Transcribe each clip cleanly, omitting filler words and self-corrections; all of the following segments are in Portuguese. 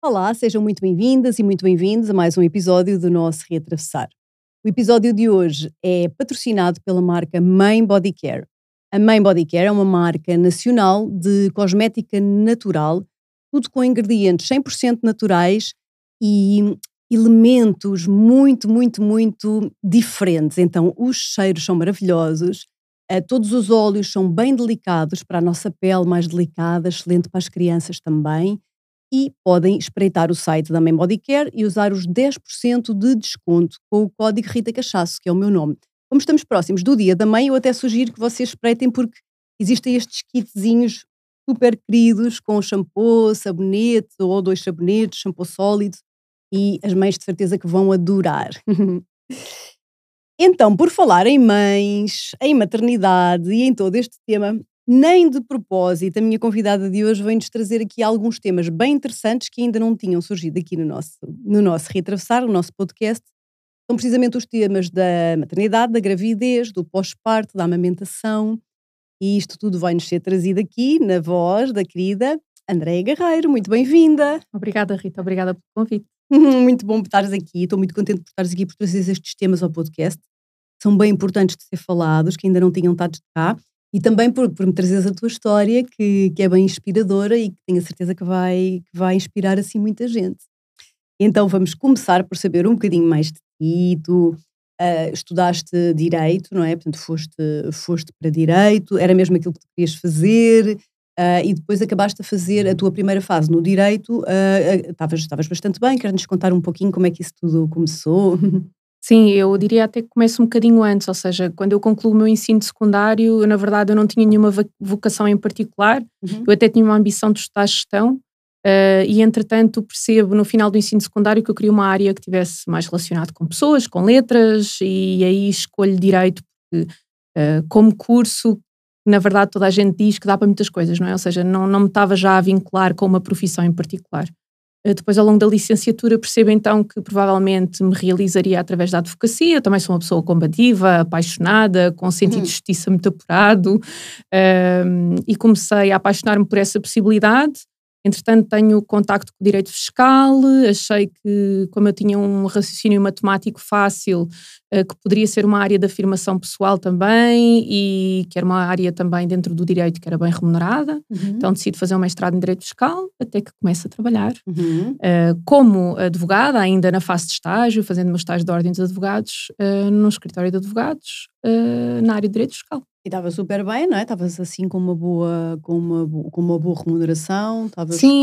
Olá, sejam muito bem-vindas e muito bem-vindos a mais um episódio do nosso Reatravessar. O episódio de hoje é patrocinado pela marca Mãe Body Care. A Mãe Body Care é uma marca nacional de cosmética natural, tudo com ingredientes 100% naturais e elementos muito diferentes. Então, os cheiros são maravilhosos, todos os óleos são bem delicados para a nossa pele, mais delicada, excelente para as crianças também. E podem espreitar o site da Mãe Body Care e usar os 10% de desconto com o código Rita Cachaço, que é o meu nome. Como estamos próximos do Dia da Mãe, eu até sugiro que vocês espreitem porque existem estes kitzinhos super queridos com shampoo, sabonete ou 2 sabonetes, shampoo sólido e as mães de certeza que vão adorar. Então, por falar em mães, em maternidade e em todo este tema, nem de propósito, a minha convidada de hoje vem-nos trazer aqui alguns temas bem interessantes que ainda não tinham surgido aqui no nosso Reatravessar, no nosso podcast. São precisamente os temas da maternidade, da gravidez, do pós-parto, da amamentação. E isto tudo vai-nos ser trazido aqui na voz da querida Andréia Guerreiro. Muito bem-vinda. Obrigada, Rita. Obrigada pelo convite. Muito bom por estares aqui. Estou muito contente por estares aqui por trazer estes temas ao podcast. São bem importantes de ser falados, que ainda não tinham estado cá. E também por me trazeres a tua história, que é bem inspiradora e que tenho a certeza que vai inspirar assim muita gente. Então vamos começar por saber um bocadinho mais de ti. Tu estudaste Direito, não é? Portanto, foste para Direito, era mesmo aquilo que tu querias fazer, e depois acabaste a fazer a tua primeira fase no Direito. Estavas bastante bem, queres-nos contar um pouquinho como é que isso tudo começou? Sim, eu diria até que começo um bocadinho antes, ou seja, quando eu concluo o meu ensino secundário, na verdade eu não tinha nenhuma vocação em particular, eu até tinha uma ambição de estudar gestão, e entretanto percebo no final do ensino secundário que eu queria uma área que tivesse mais relacionado com pessoas, com letras, e aí escolho Direito, porque como curso, na verdade toda a gente diz que dá para muitas coisas, não é? Ou seja, não me estava já a vincular com uma profissão em particular. Depois, ao longo da licenciatura, percebo então que provavelmente me realizaria através da advocacia. Eu também sou uma pessoa combativa, apaixonada, com um sentido de justiça muito apurado, e comecei a apaixonar-me por essa possibilidade. Entretanto, tenho contacto com o direito fiscal, achei que, como eu tinha um raciocínio matemático fácil, que poderia ser uma área de afirmação pessoal também e que era uma área também dentro do direito que era bem remunerada. Então decido fazer um mestrado em direito fiscal até que começo a trabalhar como advogada, ainda na fase de estágio, fazendo o meu estágio de ordem dos advogados, num escritório de advogados, na área de direito fiscal. E estava super bem, não é? Estavas assim com uma boa remuneração. Sim,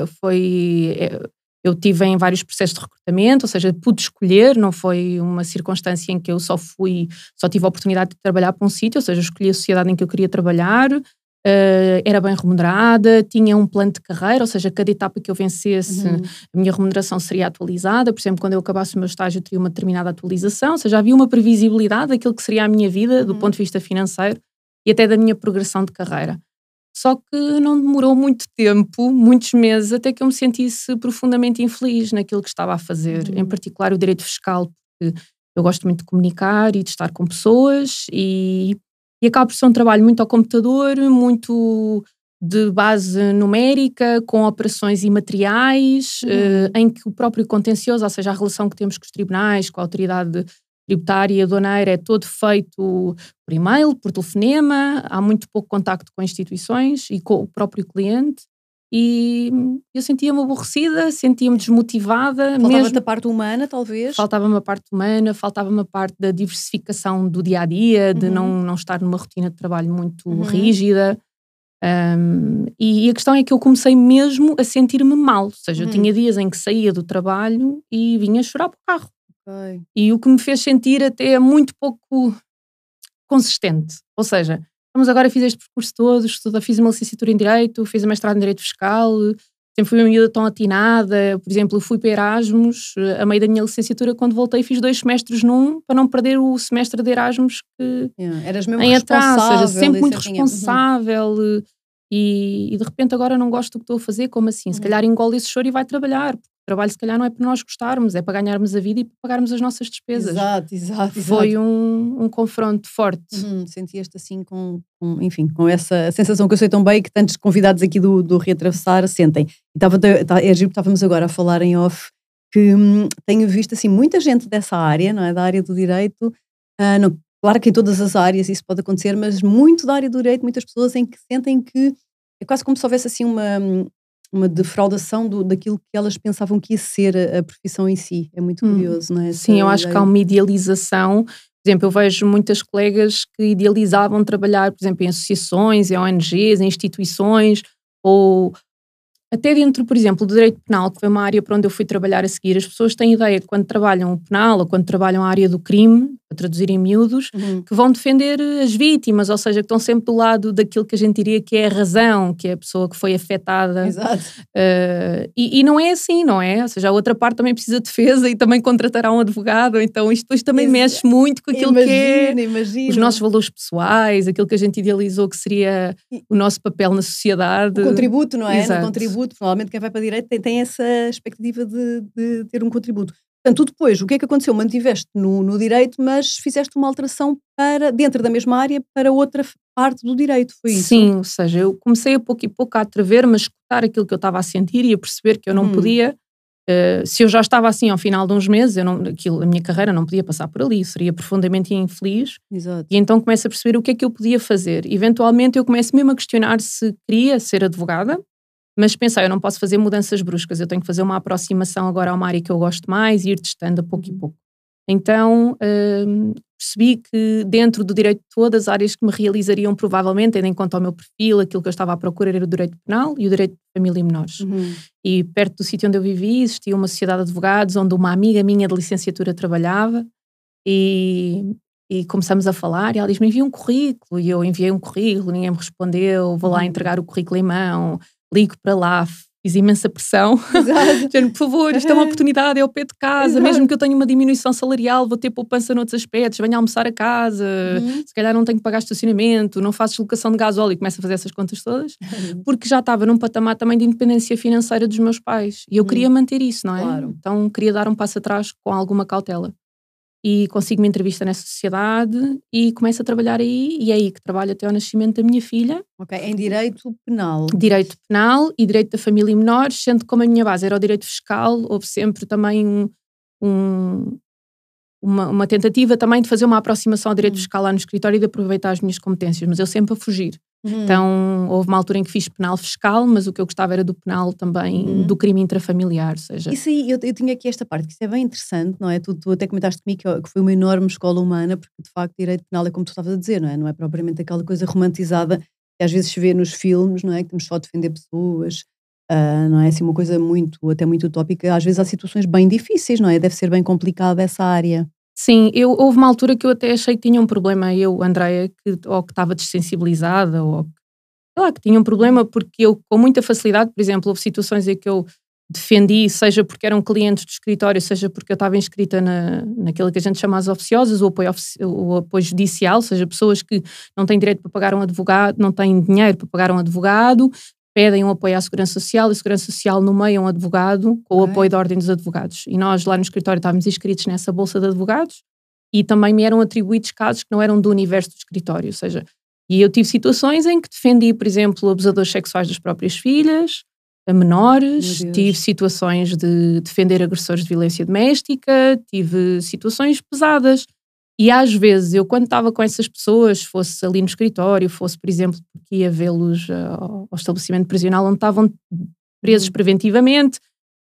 eu tive em vários processos de recrutamento, ou seja, pude escolher, não foi uma circunstância em que eu só tive a oportunidade de trabalhar para um sítio, ou seja, escolhi a sociedade em que eu queria trabalhar, era bem remunerada, tinha um plano de carreira, ou seja, cada etapa que eu vencesse, a minha remuneração seria atualizada. Por exemplo, quando eu acabasse o meu estágio, teria uma determinada atualização, ou seja, havia uma previsibilidade daquilo que seria a minha vida, do ponto de vista financeiro e até da minha progressão de carreira. Só que não demorou muito tempo, muitos meses, até que eu me sentisse profundamente infeliz naquilo que estava a fazer, em particular o direito fiscal, porque eu gosto muito de comunicar e de estar com pessoas e acaba por ser um trabalho muito ao computador, muito de base numérica, com operações imateriais, em que o próprio contencioso, ou seja, a relação que temos com os tribunais, com a autoridade tributária e aduaneira, é todo feito por e-mail, por telefonema, há muito pouco contacto com instituições e com o próprio cliente. E eu sentia-me aborrecida, sentia-me desmotivada. Faltava-te a parte humana, talvez? Faltava-me a parte humana, faltava-me a parte da diversificação do dia-a-dia, de não estar numa rotina de trabalho muito rígida. E a questão é que eu comecei mesmo a sentir-me mal. Ou seja, eu tinha dias em que saía do trabalho e vinha chorar para o carro. Okay. E o que me fez sentir até muito pouco consistente. Ou seja, vamos agora, fiz este percurso todo, fiz uma licenciatura em Direito, fiz a mestrado em Direito Fiscal, sempre fui uma miúda tão atinada. Por exemplo, fui para Erasmus, a meio da minha licenciatura, quando voltei fiz 2 semestres num, para não perder o semestre de Erasmus que eras mesmo em atrás, ou seja, sempre muito certinha. responsável. E de repente agora não gosto do que estou a fazer, como assim? Se calhar engole esse choro e vai trabalhar. trabalho se calhar não é para nós gostarmos, é para ganharmos a vida e para pagarmos as nossas despesas. Exato. Foi um confronto forte. Sentias-te assim enfim, com essa sensação que eu sei tão bem que tantos convidados aqui do Reatravessar sentem. E estávamos agora a falar em off que tenho visto assim muita gente dessa área, não é? Da área do direito, não, claro que em todas as áreas isso pode acontecer, mas muito da área do direito, muitas pessoas em que sentem que é quase como se houvesse assim uma defraudação daquilo que elas pensavam que ia ser a profissão em si. É muito curioso, não é? Sim, eu acho que há uma idealização. Por exemplo, eu vejo muitas colegas que idealizavam trabalhar, por exemplo, em associações, em ONGs, em instituições, ou até dentro, por exemplo, do direito penal, que foi uma área para onde eu fui trabalhar a seguir. As pessoas têm ideia que quando trabalham o penal ou quando trabalham a área do crime, para traduzir em miúdos, que vão defender as vítimas, ou seja, que estão sempre do lado daquilo que a gente diria que é a razão, que é a pessoa que foi afetada. Exato. E não é assim, não é? Ou seja, a outra parte também precisa de defesa e também contratará um advogado, então isto depois também mexe muito com aquilo que é os nossos valores pessoais, aquilo que a gente idealizou que seria o nosso papel na sociedade. O contributo, não é? Exato. No contributo, provavelmente quem vai para direito tem essa expectativa de ter um contributo. Portanto, tu depois, o que é que aconteceu? Mantiveste no direito, mas fizeste uma alteração dentro da mesma área para outra parte do direito, foi isso? Sim, ou seja, eu comecei a pouco e pouco a atrever, mas escutar aquilo que eu estava a sentir e a perceber que eu não podia, se eu já estava assim ao final de uns meses, a minha carreira não podia passar por ali, seria profundamente infeliz. Exato. E então começo a perceber o que é que eu podia fazer. Eventualmente eu começo mesmo a questionar se queria ser advogada, mas pensei, eu não posso fazer mudanças bruscas, eu tenho que fazer uma aproximação agora a uma área que eu gosto mais e ir testando a pouco e pouco. Então percebi que dentro do direito todas as áreas que me realizariam provavelmente, tendo em conta o meu perfil, aquilo que eu estava à procura era o direito penal e o direito de família e menores. E perto do sítio onde eu vivi existia uma sociedade de advogados onde uma amiga minha de licenciatura trabalhava e começamos a falar e ela diz-me, envia um currículo, e eu enviei um currículo, ninguém me respondeu, vou lá entregar o currículo em mão, ligo para lá, fiz imensa pressão. Dizendo, por favor, isto é uma oportunidade, é ao pé de casa, mesmo que eu tenha uma diminuição salarial, vou ter poupança noutros aspectos, venha almoçar a casa, se calhar não tenho que pagar estacionamento, não faço deslocação de gasóleo, e começo a fazer essas contas todas, porque já estava num patamar também de independência financeira dos meus pais, e eu queria manter isso, não é? Claro. Então queria dar um passo atrás com alguma cautela. E consigo uma entrevista nessa sociedade e começo a trabalhar aí, e é aí que trabalho até ao nascimento da minha filha. Ok, em direito penal. Direito penal e direito da família e menores, sendo como a minha base era o direito fiscal, houve sempre também uma tentativa também de fazer uma aproximação ao direito fiscal lá no escritório e de aproveitar as minhas competências, mas eu sempre a fugir. Então houve uma altura em que fiz penal fiscal, mas o que eu gostava era do penal também, do crime intrafamiliar, ou seja... Isso aí, eu tinha aqui esta parte, que isso é bem interessante, não é? Tu até comentaste comigo que foi uma enorme escola humana, porque de facto direito penal é como tu estavas a dizer, não é? Não é propriamente aquela coisa romantizada que às vezes se vê nos filmes, não é? Que temos só a defender pessoas, não é? Assim uma coisa até muito utópica. Às vezes há situações bem difíceis, não é? Deve ser bem complicada essa área. Sim, houve uma altura que eu até achei que tinha um problema, Andreia, ou que estava dessensibilizada, ou que tinha um problema, porque eu com muita facilidade, por exemplo, houve situações em que eu defendi, seja porque eram clientes do escritório, seja porque eu estava inscrita naquilo que a gente chama as oficiosas, o apoio judicial, ou seja, pessoas que não têm direito para pagar um advogado, não têm dinheiro para pagar um advogado, pedem um apoio à Segurança Social, e a Segurança Social nomeia um advogado com o apoio da Ordem dos Advogados. E nós lá no escritório estávamos inscritos nessa bolsa de advogados e também me eram atribuídos casos que não eram do universo do escritório, ou seja, e eu tive situações em que defendi, por exemplo, abusadores sexuais das próprias filhas, a menores, tive situações de defender agressores de violência doméstica, tive situações pesadas. E às vezes, eu quando estava com essas pessoas, fosse ali no escritório, fosse, por exemplo, porque ia vê-los ao estabelecimento prisional onde estavam presos preventivamente,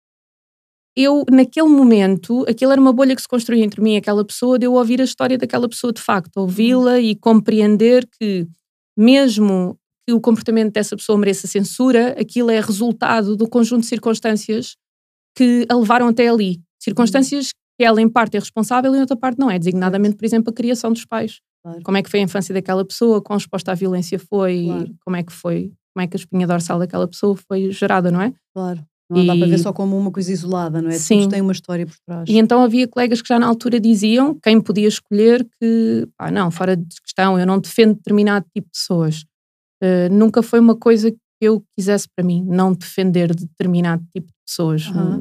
eu, naquele momento, aquilo era uma bolha que se construía entre mim e aquela pessoa, de eu ouvir a história daquela pessoa de facto, ouvi-la e compreender que, mesmo que o comportamento dessa pessoa mereça censura, aquilo é resultado do conjunto de circunstâncias que a levaram até ali. Circunstâncias que ela, em parte, é responsável e, em outra parte, não é. Designadamente, por exemplo, a criação dos pais. Claro. Como é que foi a infância daquela pessoa, quão exposta à violência foi, Claro. como é que a espinha dorsal daquela pessoa foi gerada, não é? Claro. Não dá para ver só como uma coisa isolada, não é? Sim. Todos têm uma história por trás. E então havia colegas que já na altura diziam, quem podia escolher, que não, fora de questão, eu não defendo determinado tipo de pessoas. Nunca foi uma coisa que eu quisesse para mim, não defender determinado tipo de pessoas.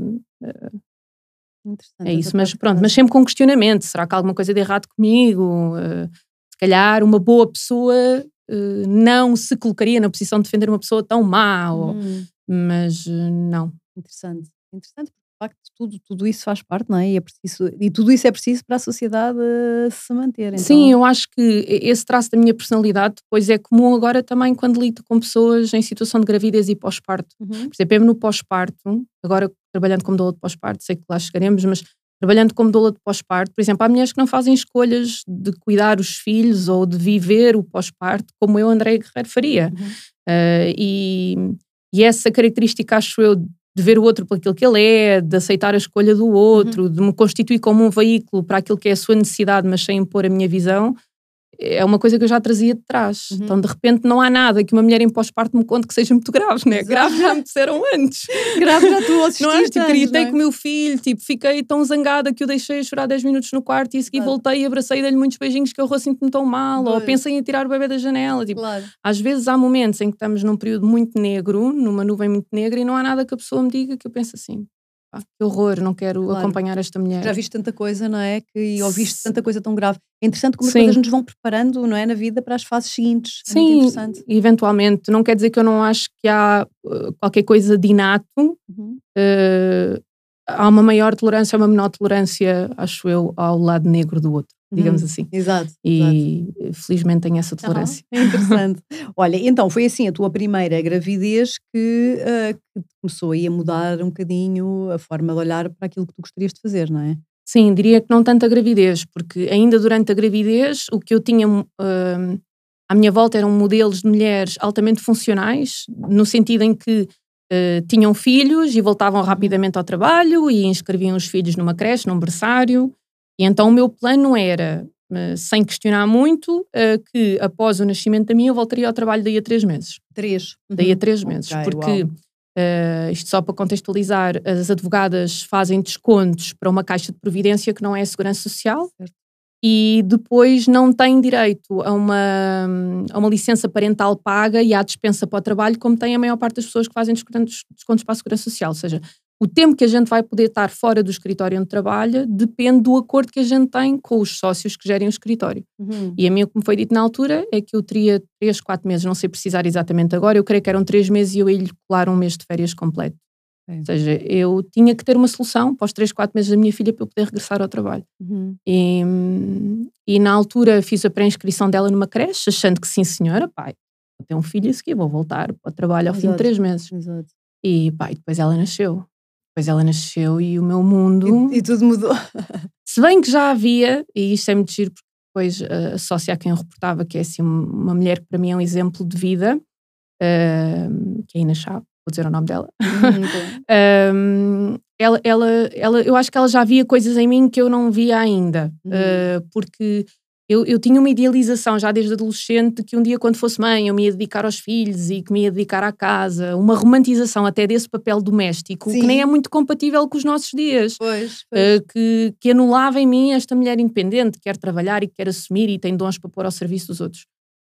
Interessante. É isso, mas pronto, mas sempre com questionamento. Será que há alguma coisa de errado comigo? Se calhar uma boa pessoa não se colocaria na posição de defender uma pessoa tão má, mas não. Interessante. Interessante, porque de facto tudo isso faz parte, não é? E tudo isso é preciso para a sociedade se manter. Então... Sim, eu acho que esse traço da minha personalidade depois é comum agora também quando lido com pessoas em situação de gravidez e pós-parto. Por exemplo, mesmo no pós-parto, agora trabalhando como doula de pós-parto, sei que lá chegaremos, mas trabalhando como doula de pós-parto, por exemplo, há mulheres que não fazem escolhas de cuidar os filhos ou de viver o pós-parto como eu, Andréia Guerreiro, faria. E essa característica, acho eu, de ver o outro por aquilo que ele é, de aceitar a escolha do outro, de me constituir como um veículo para aquilo que é a sua necessidade, mas sem impor a minha visão, é uma coisa que eu já trazia de trás. Então, de repente, não há nada que uma mulher em pós-parto me conte que seja muito grave, né? Grave já me disseram antes. Grave já tu assististe. Não é? Tipo, gritei com o meu filho, tipo, fiquei tão zangada que o deixei a chorar 10 minutos no quarto e a seguir voltei e abracei e dei-lhe muitos beijinhos que eu sinto-me tão mal, ou pensei em tirar o bebê da janela. Tipo, às vezes há momentos em que estamos num período muito negro, numa nuvem muito negra, e não há nada que a pessoa me diga que eu penso assim, que horror, não quero acompanhar esta mulher. Já viste tanta coisa, não é? E ouviste tanta coisa tão grave. É interessante como as coisas nos vão preparando, não é? Na vida para as fases seguintes. É muito interessante. Eventualmente. Não quer dizer que eu não acho que há qualquer coisa de inato. Há uma maior tolerância, uma menor tolerância, acho eu, ao lado negro do outro, digamos assim. Exato. E felizmente tenho essa tolerância. É interessante. Olha, então foi assim a tua primeira gravidez que começou aí a mudar um bocadinho a forma de olhar para aquilo que tu gostarias de fazer, não é? Sim, diria que não tanto a gravidez, porque ainda durante a gravidez o que eu tinha à minha volta eram modelos de mulheres altamente funcionais, no sentido em que tinham filhos e voltavam rapidamente ao trabalho e inscreviam os filhos numa creche, num berçário. E então o meu plano era, sem questionar muito, que após o nascimento da minha eu voltaria ao trabalho daí a 3 meses. Daí a 3 meses, porque isto só para contextualizar, as advogadas fazem descontos para uma caixa de previdência que não é a Segurança Social. Certo. E depois não têm direito a uma licença parental paga e à dispensa para o trabalho, como tem a maior parte das pessoas que fazem descontos para a Segurança Social. Ou seja, o tempo que a gente vai poder estar fora do escritório onde trabalha depende do acordo que a gente tem com os sócios que gerem o escritório. E a mim, como foi dito na altura, é que eu teria 3, 4 meses, não sei precisar exatamente agora, eu creio que eram 3 meses e eu ia-lhe colar 1 mês de férias completo. Ou seja, eu tinha que ter uma solução para os 3, 4 meses da minha filha para eu poder regressar ao trabalho. E na altura fiz a pré-inscrição dela numa creche, achando que sim senhora, pai, vou ter um filho a seguir, vou voltar para o trabalho ao fim de 3 meses. Exato. E depois ela nasceu. E o meu mundo... E tudo mudou. Se bem que já havia, e isto é muito giro, porque depois a sócia a quem eu reportava, que é assim uma mulher que para mim é um exemplo de vida, que é a Ina Chave, vou dizer o nome dela. Eu acho que ela já via coisas em mim que eu não via ainda, porque eu tinha uma idealização já desde adolescente de que um dia quando fosse mãe eu me ia dedicar aos filhos e que me ia dedicar à casa, uma romantização até desse papel doméstico. Sim. Que nem é muito compatível com os nossos dias. Pois. Que anulava em mim esta mulher independente que quer trabalhar e que quer assumir e tem dons para pôr ao serviço dos outros.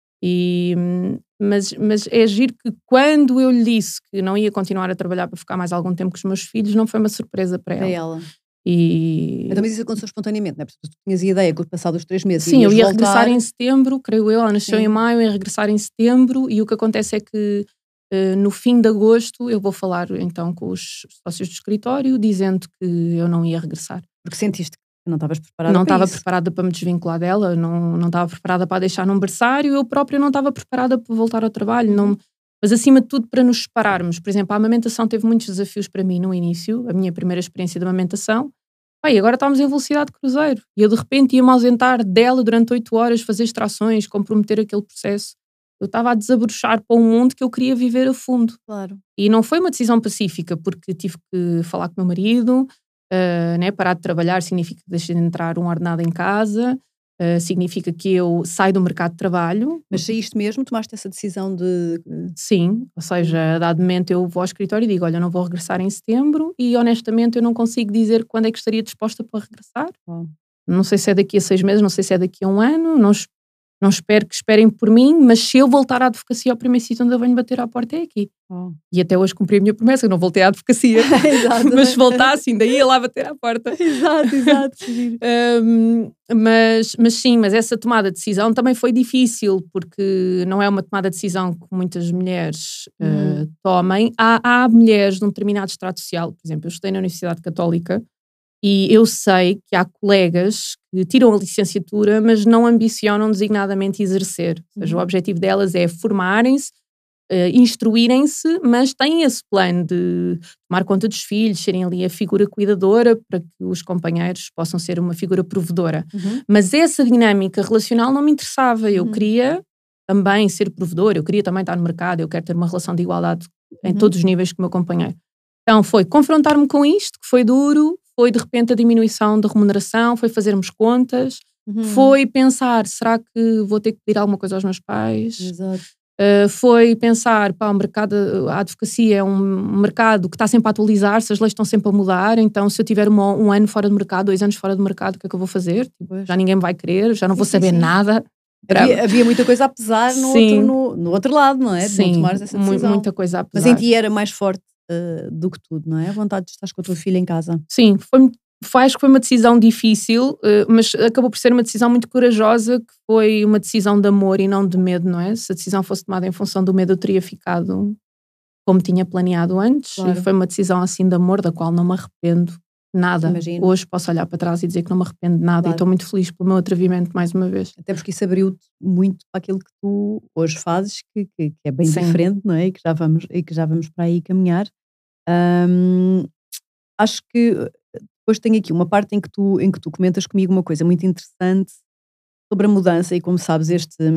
Mas é giro que quando eu lhe disse que não ia continuar a trabalhar para ficar mais algum tempo com os meus filhos, não foi uma surpresa para ela. Então, mas isso aconteceu espontaneamente, não é? Porque tu tinhas a ideia que passados os 3 meses sim, eu ia voltar... regressar em setembro, creio eu, ela nasceu em maio, eu ia regressar em setembro e o que acontece é que no fim de agosto eu vou falar então com os sócios do escritório dizendo que eu não ia regressar. Porque sentiste que não estavas preparada não para estava isso. preparada para me desvincular dela, não estava preparada para a deixar num berçário, eu própria não estava preparada para voltar ao trabalho, mas acima de tudo para nos separarmos. Por exemplo, a amamentação teve muitos desafios para mim no início, a minha primeira experiência de amamentação. E agora estávamos em velocidade de cruzeiro e eu de repente ia-me ausentar dela durante 8 horas, fazer extrações, comprometer aquele processo. Eu estava a desabrochar para um mundo que eu queria viver a fundo. Claro. E não foi uma decisão pacífica, porque tive que falar com o meu marido, parar de trabalhar significa deixar de entrar um ordenado em casa, significa que eu saio do mercado de trabalho. Mas saíste mesmo? Tomaste essa decisão de... Sim, ou seja, a dado momento eu vou ao escritório e digo, olha, não vou regressar em setembro e honestamente eu não consigo dizer quando é que estaria disposta para regressar. Não sei se é daqui a 6 meses, não sei se é daqui a 1 ano, Não espero que esperem por mim, mas se eu voltar à advocacia, o primeiro sítio onde eu venho bater à porta é aqui. E até hoje cumpri a minha promessa, eu não voltei à advocacia. Mas se voltasse, ainda ia lá bater à porta. Exato. Mas essa tomada de decisão também foi difícil, porque não é uma tomada de decisão que muitas mulheres tomem. Há mulheres de um determinado estrato social, por exemplo, eu estudei na Universidade Católica, e eu sei que há colegas que tiram a licenciatura, mas não ambicionam designadamente exercer. Ou seja, o objetivo delas é formarem-se, instruírem-se, mas têm esse plano de tomar conta dos filhos, serem ali a figura cuidadora para que os companheiros possam ser uma figura provedora. Mas essa dinâmica relacional não me interessava. Eu queria também ser provedora, eu queria também estar no mercado, eu quero ter uma relação de igualdade em todos os níveis com o meu companheiro. Então foi confrontar-me com isto, que foi duro, foi de repente a diminuição da remuneração, foi fazermos contas, foi pensar, será que vou ter que pedir alguma coisa aos meus pais? Exato. Foi pensar, o mercado, a advocacia é um mercado que está sempre a atualizar-se, as leis estão sempre a mudar, então se eu tiver um ano fora do mercado, 2 anos fora do mercado, o que é que eu vou fazer? Já ninguém me vai querer, já não vou saber nada. Havia muita coisa a pesar no outro lado, não é? De não tomares essa decisão. Muita coisa a pesar. Mas em ti era mais forte do que tudo, não é? A vontade de estar com a tua filha em casa. Sim, acho que foi uma decisão difícil, mas acabou por ser uma decisão muito corajosa, que foi uma decisão de amor e não de medo, não é? Se a decisão fosse tomada em função do medo, eu teria ficado como tinha planeado antes. Claro. E foi uma decisão assim de amor, da qual não me arrependo nada. Imagino. Hoje posso olhar para trás e dizer que não me arrependo de nada, claro. E estou muito feliz pelo meu atrevimento mais uma vez. Até porque isso abriu-te muito para aquilo que tu hoje fazes, que é bem diferente, não é? E que já vamos para aí caminhar. Acho que depois tenho aqui uma parte em que tu comentas comigo uma coisa muito interessante sobre a mudança, e como sabes,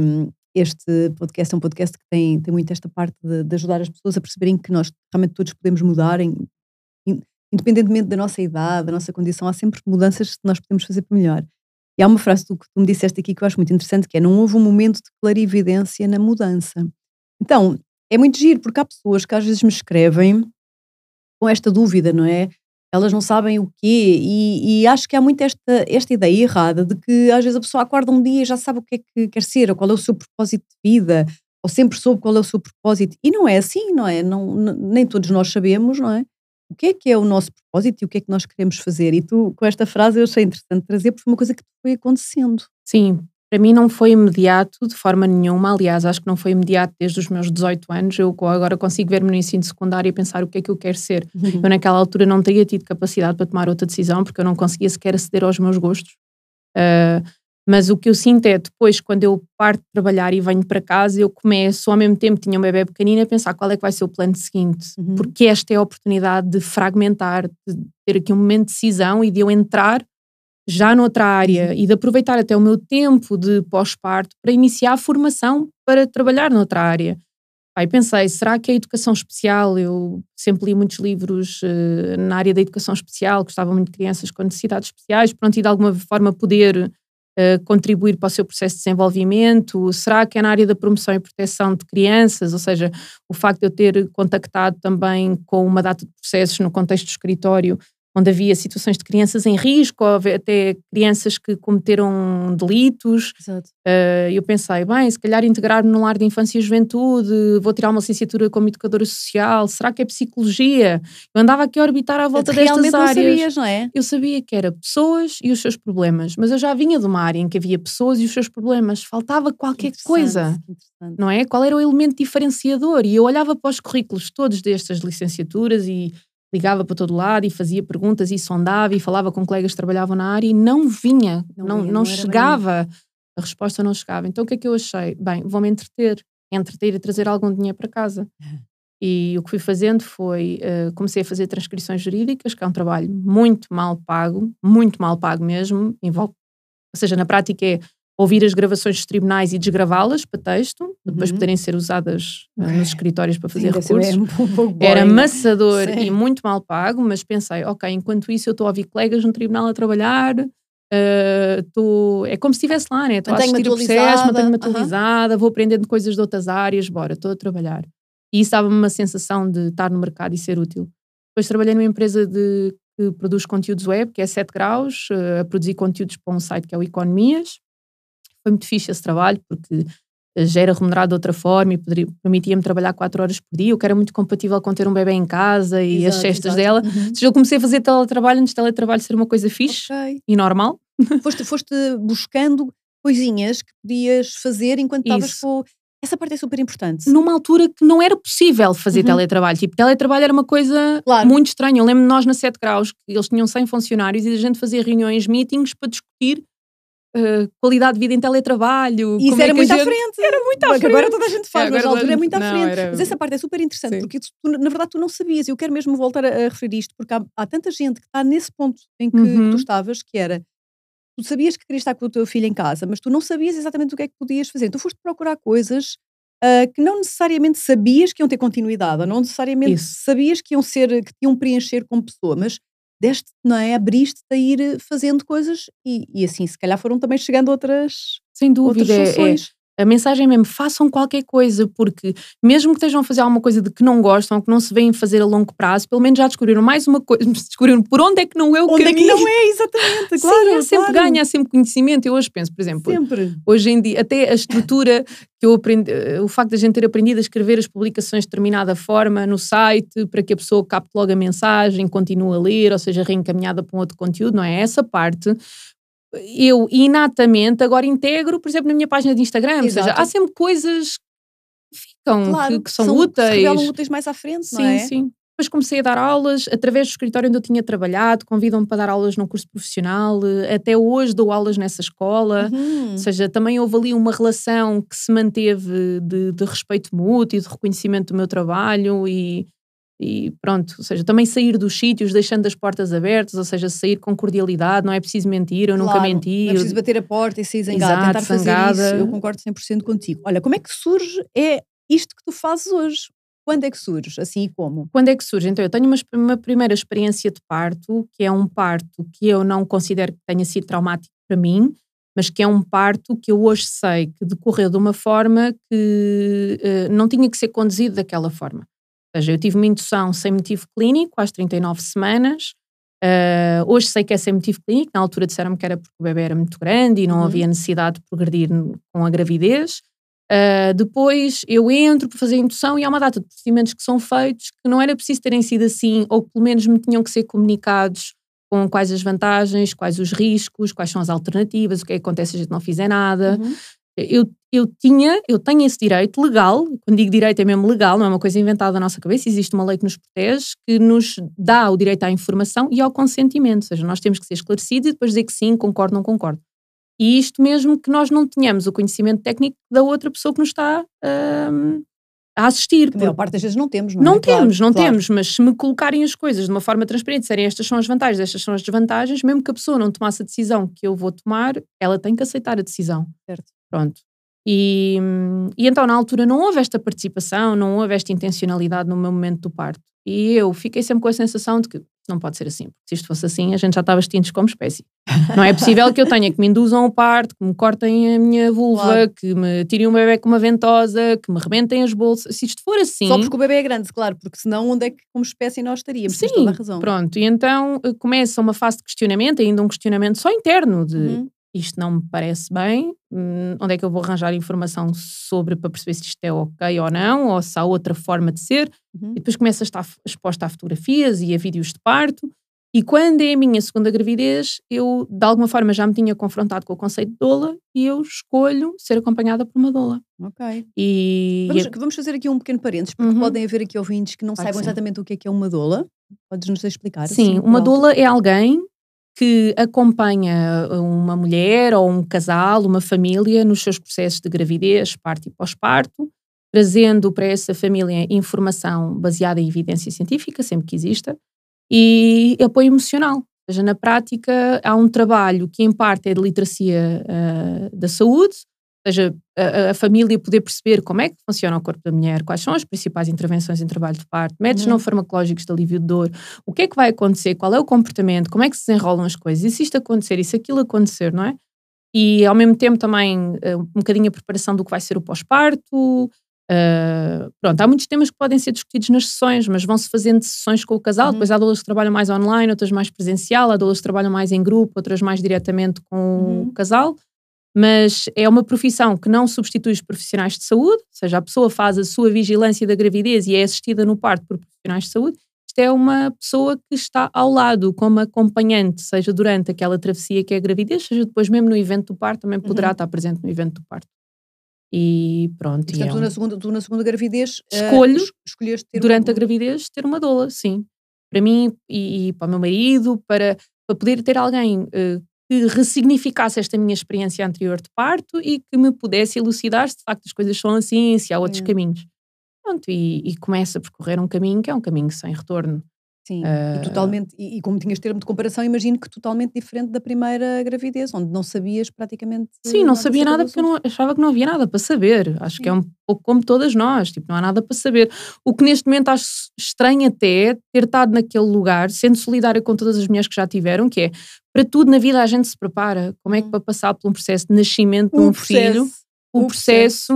este podcast é um podcast que tem muito esta parte de ajudar as pessoas a perceberem que nós realmente todos podemos mudar, independentemente da nossa idade, da nossa condição. Há sempre mudanças que nós podemos fazer para melhor. E há uma frase que tu me disseste aqui que eu acho muito interessante, que é: não houve um momento de clarividência na mudança. Então, é muito giro, porque há pessoas que às vezes me escrevem com esta dúvida, não é? Elas não sabem o quê, e acho que há muito esta ideia errada de que às vezes a pessoa acorda um dia e já sabe o que é que quer ser, ou qual é o seu propósito de vida, ou sempre soube qual é o seu propósito. E não é assim, não é? Nem todos nós sabemos, não é? O que é o nosso propósito e o que é que nós queremos fazer. E tu, com esta frase, eu achei interessante trazer, porque foi uma coisa que foi acontecendo. Sim. Para mim não foi imediato de forma nenhuma, aliás, acho que não foi imediato desde os meus 18 anos, eu agora consigo ver-me no ensino secundário e pensar o que é que eu quero ser. Eu naquela altura não teria tido capacidade para tomar outra decisão, porque eu não conseguia sequer aceder aos meus gostos, mas o que eu sinto é, depois, quando eu parto de trabalhar e venho para casa, eu começo, ao mesmo tempo tinha um bebê pequenino, a pensar qual é que vai ser o plano seguinte, porque esta é a oportunidade de fragmentar, de ter aqui um momento de decisão e de eu entrar já noutra área e de aproveitar até o meu tempo de pós-parto para iniciar a formação para trabalhar noutra área. Aí pensei, será que a educação especial, eu sempre li muitos livros na área da educação especial, gostava muito de crianças com necessidades especiais, pronto, e de alguma forma poder contribuir para o seu processo de desenvolvimento. Será que é na área da promoção e proteção de crianças, ou seja, o facto de eu ter contactado também com uma data de processos no contexto do escritório, onde havia situações de crianças em risco, ou até crianças que cometeram delitos. Exato. Eu pensei, bem, se calhar integrar-me num lar de infância e juventude, vou tirar uma licenciatura como educadora social, será que é psicologia? Eu andava aqui a orbitar à volta destas áreas. Realmente não sabias, não é? Eu sabia que era pessoas e os seus problemas, mas eu já vinha de uma área em que havia pessoas e os seus problemas, faltava qualquer coisa, não é? Qual era o elemento diferenciador? E eu olhava para os currículos todos destas licenciaturas e ligava para todo lado e fazia perguntas e sondava e falava com colegas que trabalhavam na área e não vinha, não chegava, a resposta não chegava. Então o que é que eu achei? Bem, vou-me entreter e trazer algum dinheiro para casa. E o que fui fazendo foi, comecei a fazer transcrições jurídicas, que é um trabalho muito mal pago mesmo, envolve, ou seja, na prática é ouvir as gravações dos tribunais e desgravá-las para texto, para depois poderem ser usadas nos escritórios para fazer recursos. Era amassador e muito mal pago, mas pensei, ok, enquanto isso eu estou a ouvir colegas no tribunal a trabalhar, é como se estivesse lá, né? Estou a assistir o processo, mantenho-me atualizada, vou aprendendo coisas de outras áreas, bora, estou a trabalhar. E isso dava-me uma sensação de estar no mercado e ser útil. Depois trabalhei numa empresa que produz conteúdos web, que é 7 graus, a produzir conteúdos para um site que é o Economias. foi muito fixe esse trabalho, porque já era remunerado de outra forma e permitia-me trabalhar 4 horas por dia, o que era muito compatível com ter um bebê em casa e as cestas dela. Ou seja, eu comecei a fazer teletrabalho antes de teletrabalho ser uma coisa fixe e normal. Foste buscando coisinhas que podias fazer enquanto estavas com... Essa parte é super importante. Numa altura que não era possível fazer teletrabalho. Tipo, teletrabalho era uma coisa muito estranha. Eu lembro de nós na 7 Graus, que eles tinham 100 funcionários e a gente fazia reuniões, meetings para discutir qualidade de vida em teletrabalho. E isso era muito à frente. Era muito à frente. Agora toda a gente faz, mas na altura é muito à frente. Era... Mas essa parte é super interessante, porque na verdade tu não sabias. Eu quero mesmo voltar a referir isto, porque há tanta gente que está nesse ponto em que tu estavas, que era... Tu sabias que querias estar com o teu filho em casa, mas tu não sabias exatamente o que é que podias fazer. Tu foste procurar coisas que não necessariamente sabias que iam ter continuidade, ou não necessariamente sabias que que te iam preencher como pessoa, mas deste, não é? Abriste-te a ir fazendo coisas e assim, se calhar foram também chegando outras... Sem dúvida, a mensagem é mesmo, façam qualquer coisa, porque mesmo que estejam a fazer alguma coisa de que não gostam, que não se veem fazer a longo prazo, pelo menos já descobriram mais uma coisa, descobriram por onde é que não é o caminho. Onde é que não é, exatamente, claro. Sim, sempre ganha, há sempre conhecimento. Eu hoje penso, por exemplo, hoje em dia, até a estrutura que eu aprendi, o facto de a gente ter aprendido a escrever as publicações de determinada forma no site, para que a pessoa capte logo a mensagem, continue a ler, ou seja, reencaminhada para um outro conteúdo, não é? Essa parte... eu inatamente agora integro, por exemplo, na minha página de Instagram. Ou seja, há sempre coisas que ficam, que são úteis. Que se revelam úteis mais à frente, não é? Sim. Depois comecei a dar aulas, através do escritório onde eu tinha trabalhado, convidam-me para dar aulas num curso profissional, até hoje dou aulas nessa escola, ou seja, também houve ali uma relação que se manteve de respeito mútuo e de reconhecimento do meu trabalho e pronto, ou seja, também sair dos sítios deixando as portas abertas, ou seja, sair com cordialidade, não é preciso mentir, eu nunca menti. Não é preciso bater a porta e sair zangada, tentar fazer isso, eu concordo 100% contigo. Olha, como é que surge isto que tu fazes hoje? Quando é que surge? Assim e como? Quando é que surge? Então, eu tenho uma primeira experiência de parto, que é um parto que eu não considero que tenha sido traumático para mim, mas que é um parto que eu hoje sei que decorreu de uma forma que não tinha que ser conduzido daquela forma. Ou seja, eu tive uma indução sem motivo clínico às 39 semanas. Hoje sei que é sem motivo clínico. Na altura disseram-me que era porque o bebê era muito grande e não havia necessidade de progredir com a gravidez. Depois eu entro para fazer a indução e há uma data de procedimentos que são feitos que não era preciso terem sido assim, ou pelo menos me tinham que ser comunicados com quais as vantagens, quais os riscos, quais são as alternativas, o que é que acontece se a gente não fizer nada. Eu tenho esse direito legal, quando digo direito é mesmo legal, não é uma coisa inventada da nossa cabeça, existe uma lei que nos protege, que nos dá o direito à informação e ao consentimento, ou seja, nós temos que ser esclarecidos e depois dizer que sim, concordo, não concordo. E isto mesmo que nós não tenhamos o conhecimento técnico da outra pessoa que nos está a assistir. Que a maior parte das vezes não temos, não é? Não temos, mas se me colocarem as coisas de uma forma transparente, disserem estas são as vantagens, estas são as desvantagens, mesmo que a pessoa não tomasse a decisão que eu vou tomar, ela tem que aceitar a decisão. Certo. Pronto. E então na altura não houve esta participação, não houve esta intencionalidade no meu momento do parto. E eu fiquei sempre com a sensação de que não pode ser assim, porque se isto fosse assim a gente já estava extintos como espécie. Não é possível que eu tenha que me induzam ao parto, que me cortem a minha vulva, que me tirem um bebê com uma ventosa, que me rebentem as bolsas. Se isto for assim... Só porque o bebê é grande, claro, porque senão onde é que como espécie nós estaríamos? Sim, toda a razão. Pronto. E então começa uma fase de questionamento, ainda um questionamento só interno de... Isto não me parece bem, onde é que eu vou arranjar informação para perceber se isto é ok ou não, ou se há outra forma de ser, e depois começo a estar exposta a fotografias e a vídeos de parto, e quando é a minha segunda gravidez, eu de alguma forma já me tinha confrontado com o conceito de doula, e eu escolho ser acompanhada por uma doula. Ok. Vamos fazer aqui um pequeno parênteses, porque podem haver aqui ouvintes que não saibam exatamente o que é uma doula. Podes-nos explicar? Sim, uma doula é alguém que acompanha uma mulher ou um casal, uma família, nos seus processos de gravidez, parto e pós-parto, trazendo para essa família informação baseada em evidência científica, sempre que exista, e apoio emocional. Ou seja, na prática há um trabalho que em parte é de literacia da saúde, ou seja, a família poder perceber como é que funciona o corpo da mulher, quais são as principais intervenções em trabalho de parto, métodos não farmacológicos de alívio de dor, o que é que vai acontecer, qual é o comportamento, como é que se desenrolam as coisas, e se isto acontecer, e se aquilo acontecer, não é? E ao mesmo tempo também um bocadinho a preparação do que vai ser o pós-parto. Pronto, há muitos temas que podem ser discutidos nas sessões, mas vão-se fazendo sessões com o casal, depois há doulas que trabalham mais online, outras mais presencial, há doulas que trabalham mais em grupo, outras mais diretamente com o casal. Mas é uma profissão que não substitui os profissionais de saúde, ou seja, a pessoa faz a sua vigilância da gravidez e é assistida no parto por profissionais de saúde. Isto é uma pessoa que está ao lado como acompanhante, seja durante aquela travessia que é a gravidez, seja depois mesmo no evento do parto, também poderá estar presente no evento do parto. E pronto. E, portanto, tu na segunda gravidez escolheste ter durante a gravidez ter uma doula, sim. Para mim e para o meu marido, para poder ter alguém que ressignificasse esta minha experiência anterior de parto e que me pudesse elucidar se de facto as coisas são assim, se há outros caminhos. Pronto, e começa a percorrer um caminho que é um caminho sem retorno. Sim, e totalmente, e como tinhas termo de comparação, imagino que totalmente diferente da primeira gravidez, onde não sabias praticamente. Sim, não sabia nada porque eu achava que não havia nada para saber. Acho que é um pouco como todas nós, tipo, não há nada para saber. O que neste momento acho estranho até ter estado naquele lugar, sendo solidária com todas as mulheres que já tiveram, que é, para tudo na vida a gente se prepara. Como é que para passar por um processo de nascimento de um filho, o processo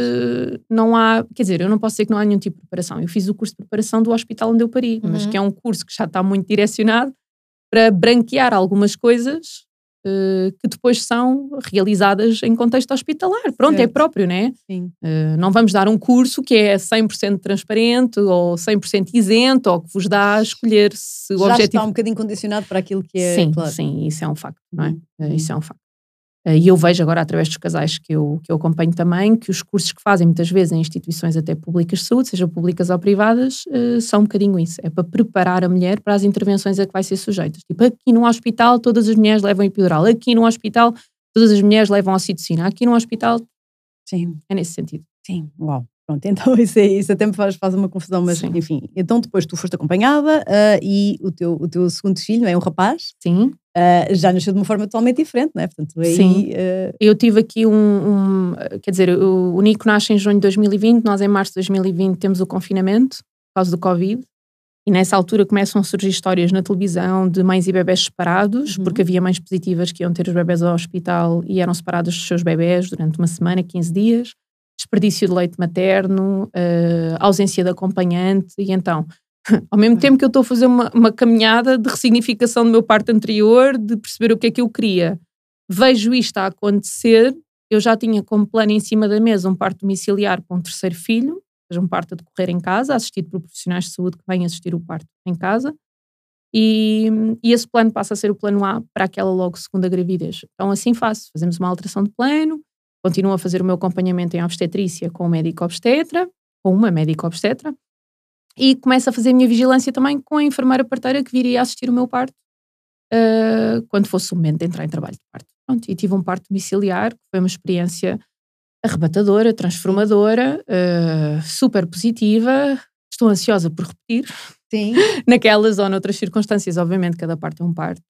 não há, quer dizer, eu não posso dizer que não há nenhum tipo de preparação. Eu fiz o curso de preparação do hospital onde eu pari, mas que é um curso que já está muito direcionado para branquear algumas coisas que depois são realizadas em contexto hospitalar. Pronto, certo. É próprio, não é? Sim. Não vamos dar um curso que é 100% transparente ou 100% isento ou que vos dá a escolher se o já objetivo... está um bocadinho condicionado para aquilo que é, sim, claro. Sim, isso é um facto, não é? Isso é um facto. E eu vejo agora, através dos casais que eu acompanho também, que os cursos que fazem muitas vezes em instituições até públicas de saúde, sejam públicas ou privadas, são um bocadinho isso. É para preparar a mulher para as intervenções a que vai ser sujeita. Tipo, aqui num hospital todas as mulheres levam epidural, aqui num hospital todas as mulheres levam ocitocina, aqui num hospital... Sim. É nesse sentido. Sim, uau. Pronto, então isso até me faz uma confusão, mas sim. Enfim. Então depois tu foste acompanhada e o teu segundo filho é um rapaz. Sim. Já nasceu de uma forma totalmente diferente, não é? Portanto, aí, sim. Eu tive aqui quer dizer, o Nico nasce em junho de 2020, nós em março de 2020 temos o confinamento por causa do Covid e nessa altura começam a surgir histórias na televisão de mães e bebés separados, porque havia mães positivas que iam ter os bebés ao hospital e eram separadas dos seus bebés durante uma semana, 15 dias, desperdício de leite materno, ausência de acompanhante e então... Ao mesmo tempo que eu estou a fazer uma caminhada de ressignificação do meu parto anterior, de perceber o que é que eu queria, vejo isto a acontecer, eu já tinha como plano em cima da mesa um parto domiciliar para um terceiro filho, ou seja, um parto a decorrer em casa, assistido por profissionais de saúde que vêm assistir o parto em casa, e esse plano passa a ser o plano A para aquela logo segunda gravidez. Então assim faço, fazemos uma alteração de plano, continuo a fazer o meu acompanhamento em obstetrícia com um médico obstetra, com uma médica obstetra, e começo a fazer a minha vigilância também com a enfermeira parteira que viria a assistir o meu parto quando fosse o momento de entrar em trabalho de parto. Pronto, e tive um parto domiciliar, que foi uma experiência arrebatadora, transformadora, super positiva. Estou ansiosa por repetir. Sim. Naquelas ou noutras circunstâncias, obviamente, cada parto é um parto.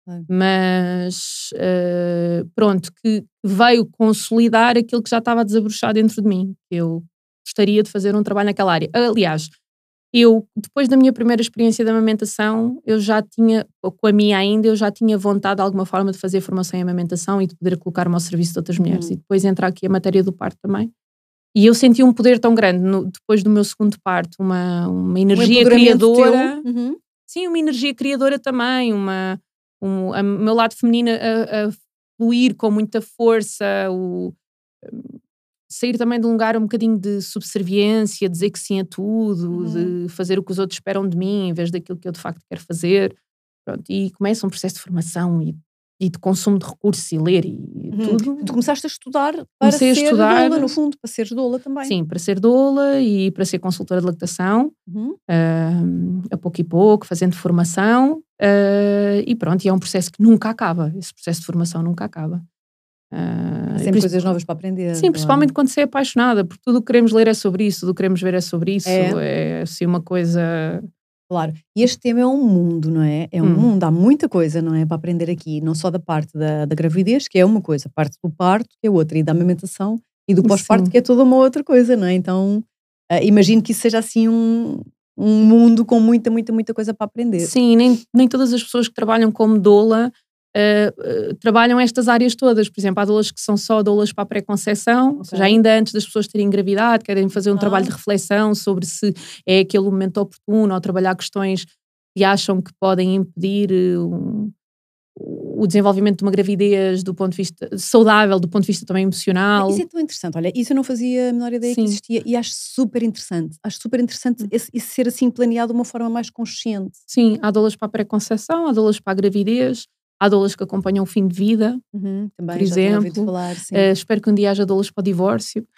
Mas pronto, que veio consolidar aquilo que já estava a desabrochar dentro de mim. Eu gostaria de fazer um trabalho naquela área. Aliás, eu, depois da minha primeira experiência de amamentação, eu já tinha, com a minha ainda, eu já tinha vontade de alguma forma de fazer formação em amamentação e de poder colocar-me ao serviço de outras mulheres. E depois entra aqui a matéria do parto também. E eu senti um poder tão grande, depois do meu segundo parto, uma energia criadora. Sim, uma energia criadora também, o meu lado feminino a fluir com muita força, sair também de um lugar um bocadinho de subserviência, dizer que sim a tudo, de fazer o que os outros esperam de mim em vez daquilo que eu de facto quero fazer. Pronto, e começa um processo de formação e de consumo de recursos e ler e tudo. Tu começaste a estudar para ser doula, no fundo, para seres doula também. Sim, para ser doula e para ser consultora de lactação, a pouco e pouco, fazendo formação, e pronto, e é um processo que nunca acaba, esse processo de formação nunca acaba. Sempre coisas novas para aprender. Sim, principalmente quando você é apaixonada, porque tudo o que queremos ler é sobre isso, tudo o que queremos ver é sobre isso, é assim uma coisa... Claro, e este tema é um mundo, não é? É um mundo, há muita coisa, não é? Para aprender aqui, não só da parte da gravidez, que é uma coisa, a parte do parto, que é outra, e da amamentação, e do pós-parto, que é toda uma outra coisa, não é? Então, imagino que isso seja assim um mundo com muita, muita, muita coisa para aprender. Sim, nem todas as pessoas que trabalham como doula trabalham estas áreas todas. Por exemplo, há doulas que são só doulas para a pré-conceição, ou seja, ainda antes das pessoas terem engravidado, querem fazer um trabalho de reflexão sobre se é aquele momento oportuno ou trabalhar questões que acham que podem impedir o desenvolvimento de uma gravidez do ponto de vista saudável, do ponto de vista também emocional. Isso é tão interessante, olha, isso eu não fazia a menor ideia que existia e acho super interessante esse ser assim planeado de uma forma mais consciente. Sim, há doulas para a pré-conceição, há doulas para a gravidez, há doulas que acompanham o fim de vida, também por exemplo. Falar, sim. Espero que um dia haja doulas para o divórcio.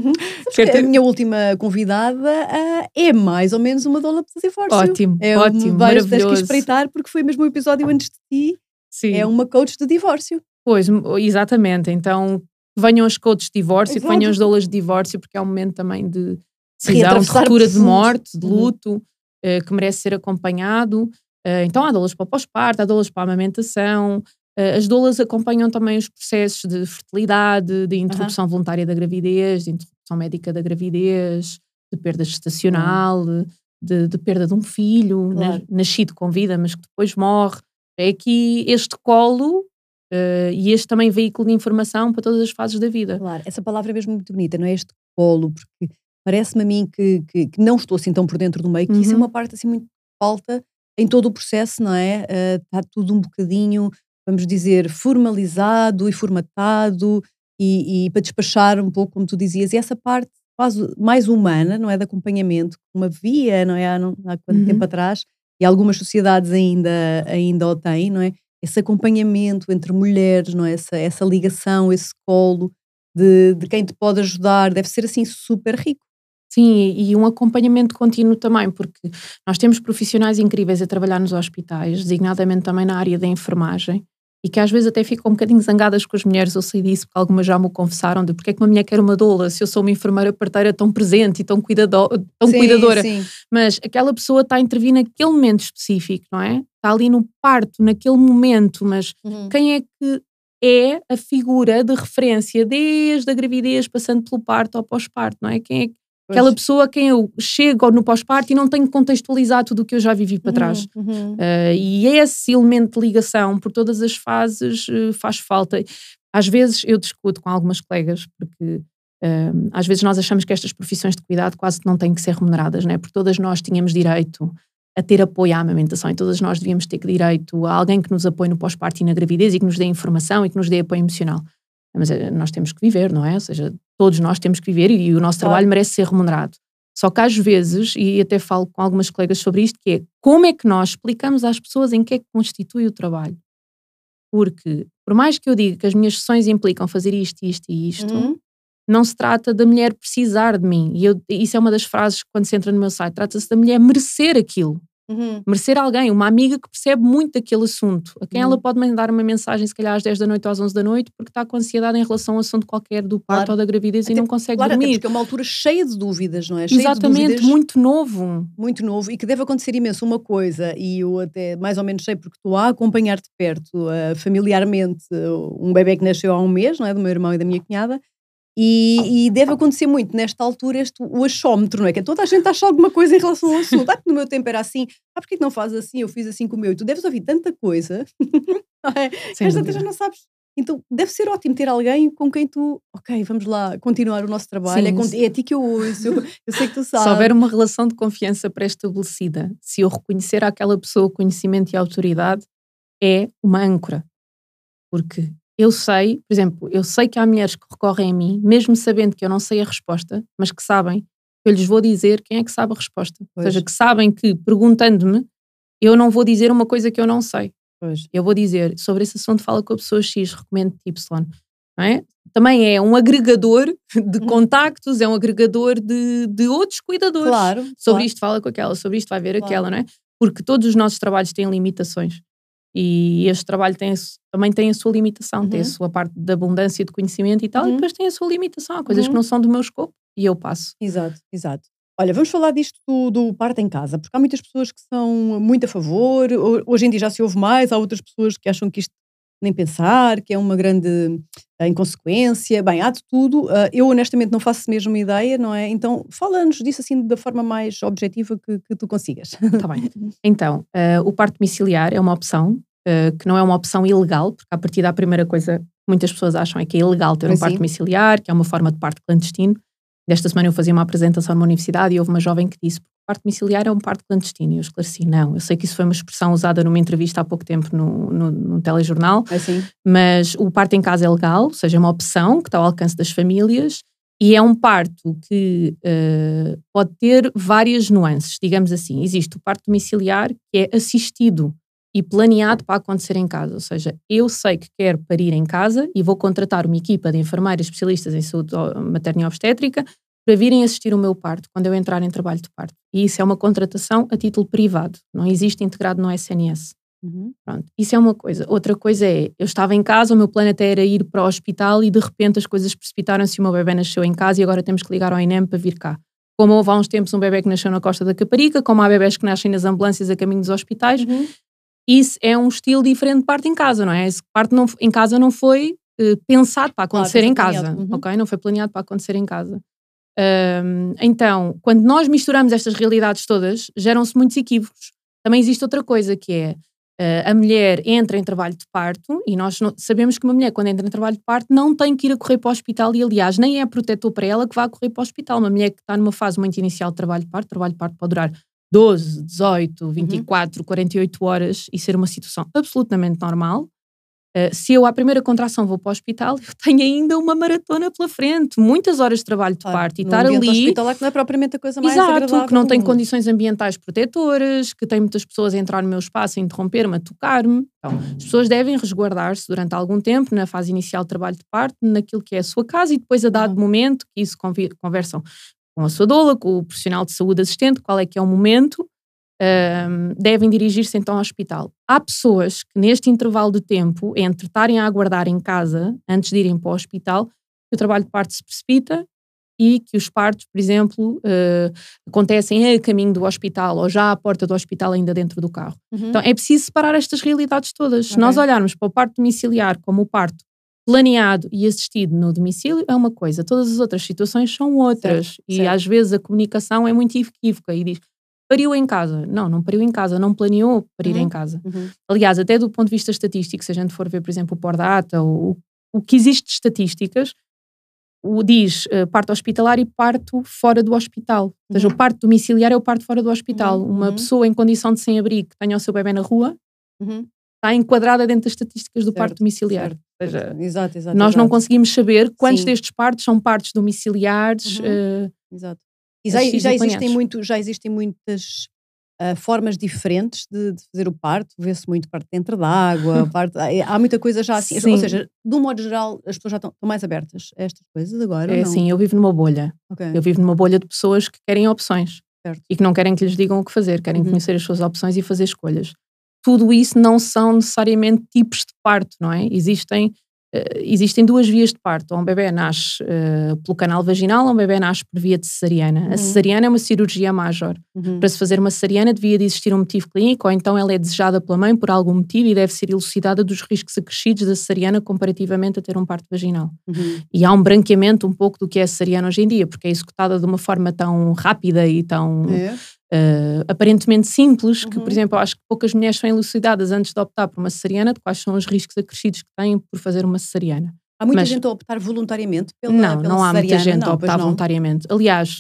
A minha última convidada é mais ou menos uma doula para o divórcio. Ótimo, ótimo, maravilhoso. Tens que espreitar porque foi mesmo um episódio antes de ti. Sim. É uma coach de divórcio. Pois, exatamente. Então venham as coaches de divórcio, que venham as doulas de divórcio, porque é um momento também de decisão, de ruptura, de morte, de luto, que merece ser acompanhado. Então há doulas para o pós-parto, há doulas para a amamentação. As doulas acompanham também os processos de fertilidade, de interrupção voluntária da gravidez, de interrupção médica da gravidez, de perda gestacional, de perda de um filho, nascido com vida, mas que depois morre. É aqui este colo e este também veículo de informação para todas as fases da vida. Claro, essa palavra é mesmo muito bonita, não é? Este colo, porque parece-me a mim que não estou assim tão por dentro do meio, que isso é uma parte assim muito falta em todo o processo, não é? Está tudo um bocadinho, vamos dizer, formalizado e formatado e para despachar um pouco, como tu dizias, e essa parte quase mais humana, não é? De acompanhamento, como havia, não é? Há quanto tempo atrás, e algumas sociedades ainda o têm, não é? Esse acompanhamento entre mulheres, não é? Essa ligação, esse colo de quem te pode ajudar, deve ser assim super rico. Sim, e um acompanhamento contínuo também, porque nós temos profissionais incríveis a trabalhar nos hospitais, designadamente também na área da enfermagem, e que às vezes até ficam um bocadinho zangadas com as mulheres, eu sei disso, porque algumas já me confessaram de porque é que uma mulher quer uma doula, se eu sou uma enfermeira parteira tão presente e tão cuidadora. Sim. Mas aquela pessoa está a intervir naquele momento específico, não é? Está ali no parto, naquele momento, mas quem é que é a figura de referência desde a gravidez, passando pelo parto ou pós-parto, não é? Quem é aquela pessoa a quem eu chego no pós-parto e não tenho que contextualizar tudo o que eu já vivi para trás. E esse elemento de ligação por todas as fases faz falta. Às vezes eu discuto com algumas colegas, porque às vezes nós achamos que estas profissões de cuidado quase que não têm que ser remuneradas, né? Porque todas nós tínhamos direito a ter apoio à amamentação e todas nós devíamos ter direito a alguém que nos apoie no pós-parto e na gravidez e que nos dê informação e que nos dê apoio emocional. Mas nós temos que viver, não é? Ou seja, todos nós temos que viver e o nosso trabalho merece ser remunerado. Só que às vezes, e até falo com algumas colegas sobre isto, que é como é que nós explicamos às pessoas em que é que constitui o trabalho? Porque, por mais que eu diga que as minhas sessões implicam fazer isto, isto e isto, não se trata da mulher precisar de mim. E isso é uma das frases que quando se entra no meu site, trata-se da mulher merecer aquilo. Merecer alguém, uma amiga que percebe muito daquele assunto, a quem ela pode mandar uma mensagem se calhar às 10 da noite ou às 11 da noite porque está com ansiedade em relação a um assunto qualquer do parto ou da gravidez e não consegue dormir. Até porque é uma altura cheia de dúvidas, não é? Exatamente, cheia de dúvidas, muito novo. Muito novo e que deve acontecer imenso uma coisa, e eu até mais ou menos sei porque estou a acompanhar de perto familiarmente um bebê que nasceu há um mês, não é? Do meu irmão e da minha cunhada. E deve acontecer muito nesta altura o achómetro, não é? Que toda a gente acha alguma coisa em relação ao assunto. No meu tempo era assim, porquê que não fazes assim? Eu fiz assim com o meu. E tu deves ouvir tanta coisa, não é? Que às vezes já não sabes. Então deve ser ótimo ter alguém com quem tu, ok, vamos lá continuar o nosso trabalho. É a ti que eu ouço, eu sei que tu sabes. Se houver uma relação de confiança pré-estabelecida, se eu reconhecer àquela pessoa conhecimento e autoridade, é uma âncora. Porque eu sei, por exemplo, eu sei que há mulheres que recorrem a mim, mesmo sabendo que eu não sei a resposta, mas que sabem que eu lhes vou dizer quem é que sabe a resposta. Ou seja, que sabem que, perguntando-me, eu não vou dizer uma coisa que eu não sei. Eu vou dizer, sobre esse assunto fala com a pessoa X, recomendo Y. Não é? Também é um agregador de contactos, é um agregador de outros cuidadores. Sobre isto fala com aquela, sobre isto vai ver aquela, não é? Porque todos os nossos trabalhos têm limitações. E este trabalho também tem a sua limitação, tem a sua parte de abundância de conhecimento e tal, e depois tem a sua limitação. Há coisas que não são do meu escopo e eu passo. Exato. Olha, vamos falar disto do parto em casa, porque há muitas pessoas que são muito a favor, hoje em dia já se ouve mais, há outras pessoas que acham que isto nem pensar, que é uma grande inconsequência, bem, há de tudo. Eu honestamente não faço mesmo ideia, não é? Então fala-nos disso assim da forma mais objetiva que tu consigas. Está bem. Então, o parto domiciliar é uma opção, que não é uma opção ilegal, porque a partir da primeira coisa que muitas pessoas acham é que é ilegal ter um parto domiciliar, que é uma forma de parto clandestino. Desta semana eu fazia uma apresentação numa universidade e houve uma jovem que disse, parto domiciliar é um parto clandestino. E eu esclareci, não. Eu sei que isso foi uma expressão usada numa entrevista há pouco tempo no telejornal. Assim. Mas o parto em casa é legal, ou seja, é uma opção que está ao alcance das famílias e é um parto que pode ter várias nuances, digamos assim. Existe o parto domiciliar que é assistido e planeado para acontecer em casa, ou seja, eu sei que quero parir em casa e vou contratar uma equipa de enfermeiras especialistas em saúde materna e obstétrica para virem assistir o meu parto quando eu entrar em trabalho de parto. E isso é uma contratação a título privado, não existe integrado no SNS. Pronto, isso é uma coisa. Outra coisa é, eu estava em casa, o meu plano até era ir para o hospital e de repente as coisas precipitaram-se e o meu bebê nasceu em casa e agora temos que ligar ao INEM para vir cá. Como houve há uns tempos um bebê que nasceu na Costa da Caparica, como há bebés que nascem nas ambulâncias a caminho dos hospitais, isso é um estilo diferente de parto em casa, não é? Esse parto em casa não foi pensado para acontecer em casa, ok? Não foi planeado para acontecer em casa. Então, quando nós misturamos estas realidades todas, geram-se muitos equívocos. Também existe outra coisa que é, a mulher entra em trabalho de parto e nós sabemos que uma mulher quando entra em trabalho de parto não tem que ir a correr para o hospital e aliás nem é protetor para ela que vá correr para o hospital. Uma mulher que está numa fase muito inicial de trabalho de parto pode durar 12, 18, 24, 48 horas e ser uma situação absolutamente normal. Se eu à primeira contração vou para o hospital, eu tenho ainda uma maratona pela frente, muitas horas de trabalho de parto e estar ali. Hospitalar que não é propriamente a coisa mais agradável. Que não tem condições ambientais protetoras, que tem muitas pessoas a entrar no meu espaço, a interromper-me, a tocar-me. Então, as pessoas devem resguardar-se durante algum tempo, na fase inicial de trabalho de parto, naquilo que é a sua casa e depois a dado momento, que isso conversam com a sua doula, com o profissional de saúde assistente, qual é que é o momento. Devem dirigir-se então ao hospital. Há pessoas que neste intervalo de tempo, entre estarem a aguardar em casa, antes de irem para o hospital, que o trabalho de parto se precipita e que os partos, por exemplo, acontecem a caminho do hospital ou já à porta do hospital ainda dentro do carro. Então é preciso separar estas realidades todas. Se nós olharmos para o parto domiciliar como o parto planeado e assistido no domicílio é uma coisa, todas as outras situações são outras. Certo. Às vezes a comunicação é muito equívoca e diz pariu em casa. Não pariu em casa, não planeou parir em casa. Aliás, até do ponto de vista estatístico, se a gente for ver, por exemplo, o Pordata, o que existe de estatísticas, diz parto hospitalar e parto fora do hospital. Ou seja, o parto domiciliar é o parto fora do hospital. Uma pessoa em condição de sem-abrigo que tenha o seu bebê na rua está enquadrada dentro das estatísticas do parto domiciliar. Ou seja, exato, nós não conseguimos saber quantos destes partos são partos domiciliares. Exato. E já existem muitas formas diferentes de fazer o parto, vê-se muito parto dentro d'água, há muita coisa já assim, ou seja, de um modo geral as pessoas já estão mais abertas a estas coisas agora? É assim, eu vivo numa bolha, eu vivo numa bolha de pessoas que querem opções e que não querem que lhes digam o que fazer, querem conhecer as suas opções e fazer escolhas. Tudo isso não são necessariamente tipos de parto, não é? Existem duas vias de parto, ou um bebê nasce pelo canal vaginal ou um bebê nasce por via de cesariana. A cesariana é uma cirurgia major. Para se fazer uma cesariana devia de existir um motivo clínico ou então ela é desejada pela mãe por algum motivo e deve ser elucidada dos riscos acrescidos da cesariana comparativamente a ter um parto vaginal. E há um branqueamento um pouco do que é a cesariana hoje em dia, porque é executada de uma forma tão rápida e tão aparentemente simples, que por exemplo eu acho que poucas mulheres são elucidadas antes de optar por uma cesariana de quais são os riscos acrescidos que têm por fazer uma cesariana. Há muita gente a optar voluntariamente pela cesariana? Não há muita gente a optar voluntariamente. Aliás,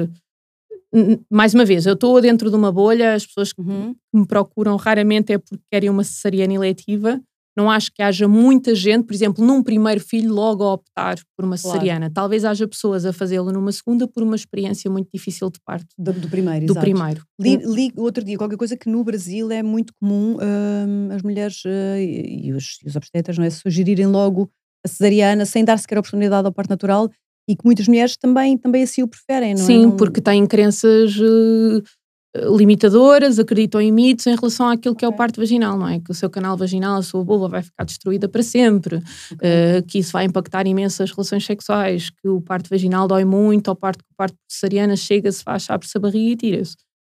mais uma vez, eu estou dentro de uma bolha, as pessoas que me procuram raramente é porque querem uma cesariana eletiva. Não acho que haja muita gente, por exemplo, num primeiro filho logo a optar por uma cesariana. Talvez haja pessoas a fazê-lo numa segunda por uma experiência muito difícil de parto. Do primeiro. Li outro dia qualquer coisa que no Brasil é muito comum as mulheres e os obstetras, não é, sugerirem logo a cesariana sem dar sequer a oportunidade ao parto natural e que muitas mulheres também assim o preferem, não é? Sim, porque têm crenças limitadoras, acreditam em mitos em relação àquilo que é o parto vaginal, não é? Que o seu canal vaginal, a sua vulva vai ficar destruída para sempre, que isso vai impactar imenso as relações sexuais, que o parto vaginal dói muito, ou que o parto cesariana chega-se, faz, abre-se a barriga e tira-se.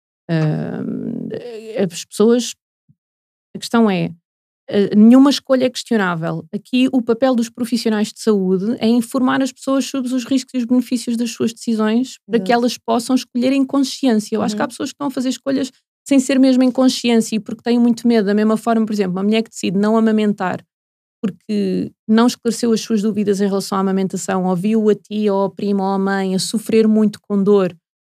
As pessoas, a questão é, nenhuma escolha é questionável. Aqui o papel dos profissionais de saúde é informar as pessoas sobre os riscos e os benefícios das suas decisões para que elas possam escolher em consciência. Eu acho que há pessoas que estão a fazer escolhas sem ser mesmo em consciência e porque têm muito medo. Da mesma forma, por exemplo, uma mulher que decide não amamentar porque não esclareceu as suas dúvidas em relação à amamentação, ou viu a tia ou a prima ou a mãe a sofrer muito com dor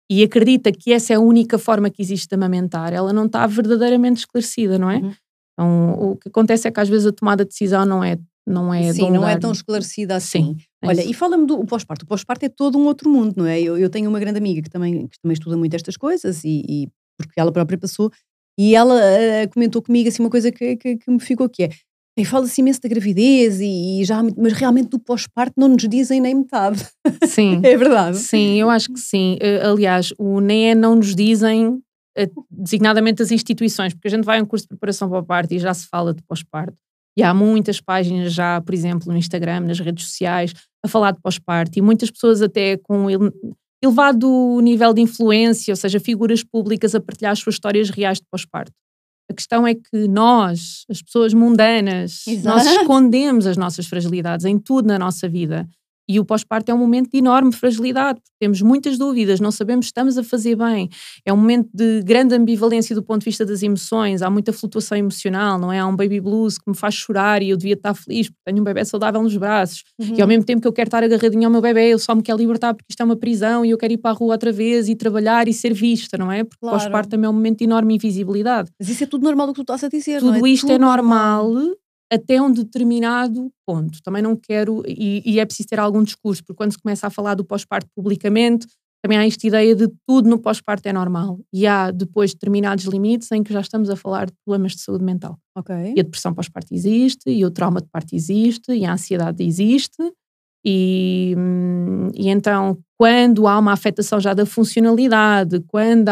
e acredita que essa é a única forma que existe de amamentar, ela não está verdadeiramente esclarecida, não é? Então, o que acontece é que às vezes a tomada de decisão não é Sim, não é tão esclarecida assim. Sim, Olha, e fala-me do pós-parto. O pós-parto é todo um outro mundo, não é? Eu tenho uma grande amiga que também estuda muito estas coisas e porque ela própria passou, e ela comentou comigo assim uma coisa que me ficou que é, e fala-se imenso da gravidez mas realmente do pós-parto não nos dizem nem metade. Sim, É verdade? sim, eu acho que sim. Aliás, o NEE não nos dizem designadamente as instituições, porque a gente vai a um curso de preparação para o parto e já se fala de pós-parto. E há muitas páginas já, por exemplo, no Instagram, nas redes sociais, a falar de pós-parto, e muitas pessoas até com elevado nível de influência, ou seja, figuras públicas a partilhar as suas histórias reais de pós-parto. A questão é que nós, as pessoas mundanas, nós escondemos as nossas fragilidades em tudo na nossa vida. E o pós-parto é um momento de enorme fragilidade, porque temos muitas dúvidas, não sabemos se estamos a fazer bem. É um momento de grande ambivalência do ponto de vista das emoções, há muita flutuação emocional, não é? Há um baby blues que me faz chorar e eu devia estar feliz porque tenho um bebê saudável nos braços. E ao mesmo tempo que eu quero estar agarradinho ao meu bebê, eu só me quero libertar porque isto é uma prisão e eu quero ir para a rua outra vez e trabalhar e ser vista, não é? Porque o pós-parto também é um momento de enorme invisibilidade. Mas isso é tudo normal do que tu estás a dizer, Tudo não é? isto é normal até um determinado ponto. Também não quero, e é preciso ter algum discurso, porque quando se começa a falar do pós-parto publicamente, também há esta ideia de tudo no pós-parto é normal. E há depois determinados limites em que já estamos a falar de problemas de saúde mental. Okay. E a depressão pós-parto existe, e o trauma de parto existe, e a ansiedade existe. E então, quando há uma afetação já da funcionalidade, quando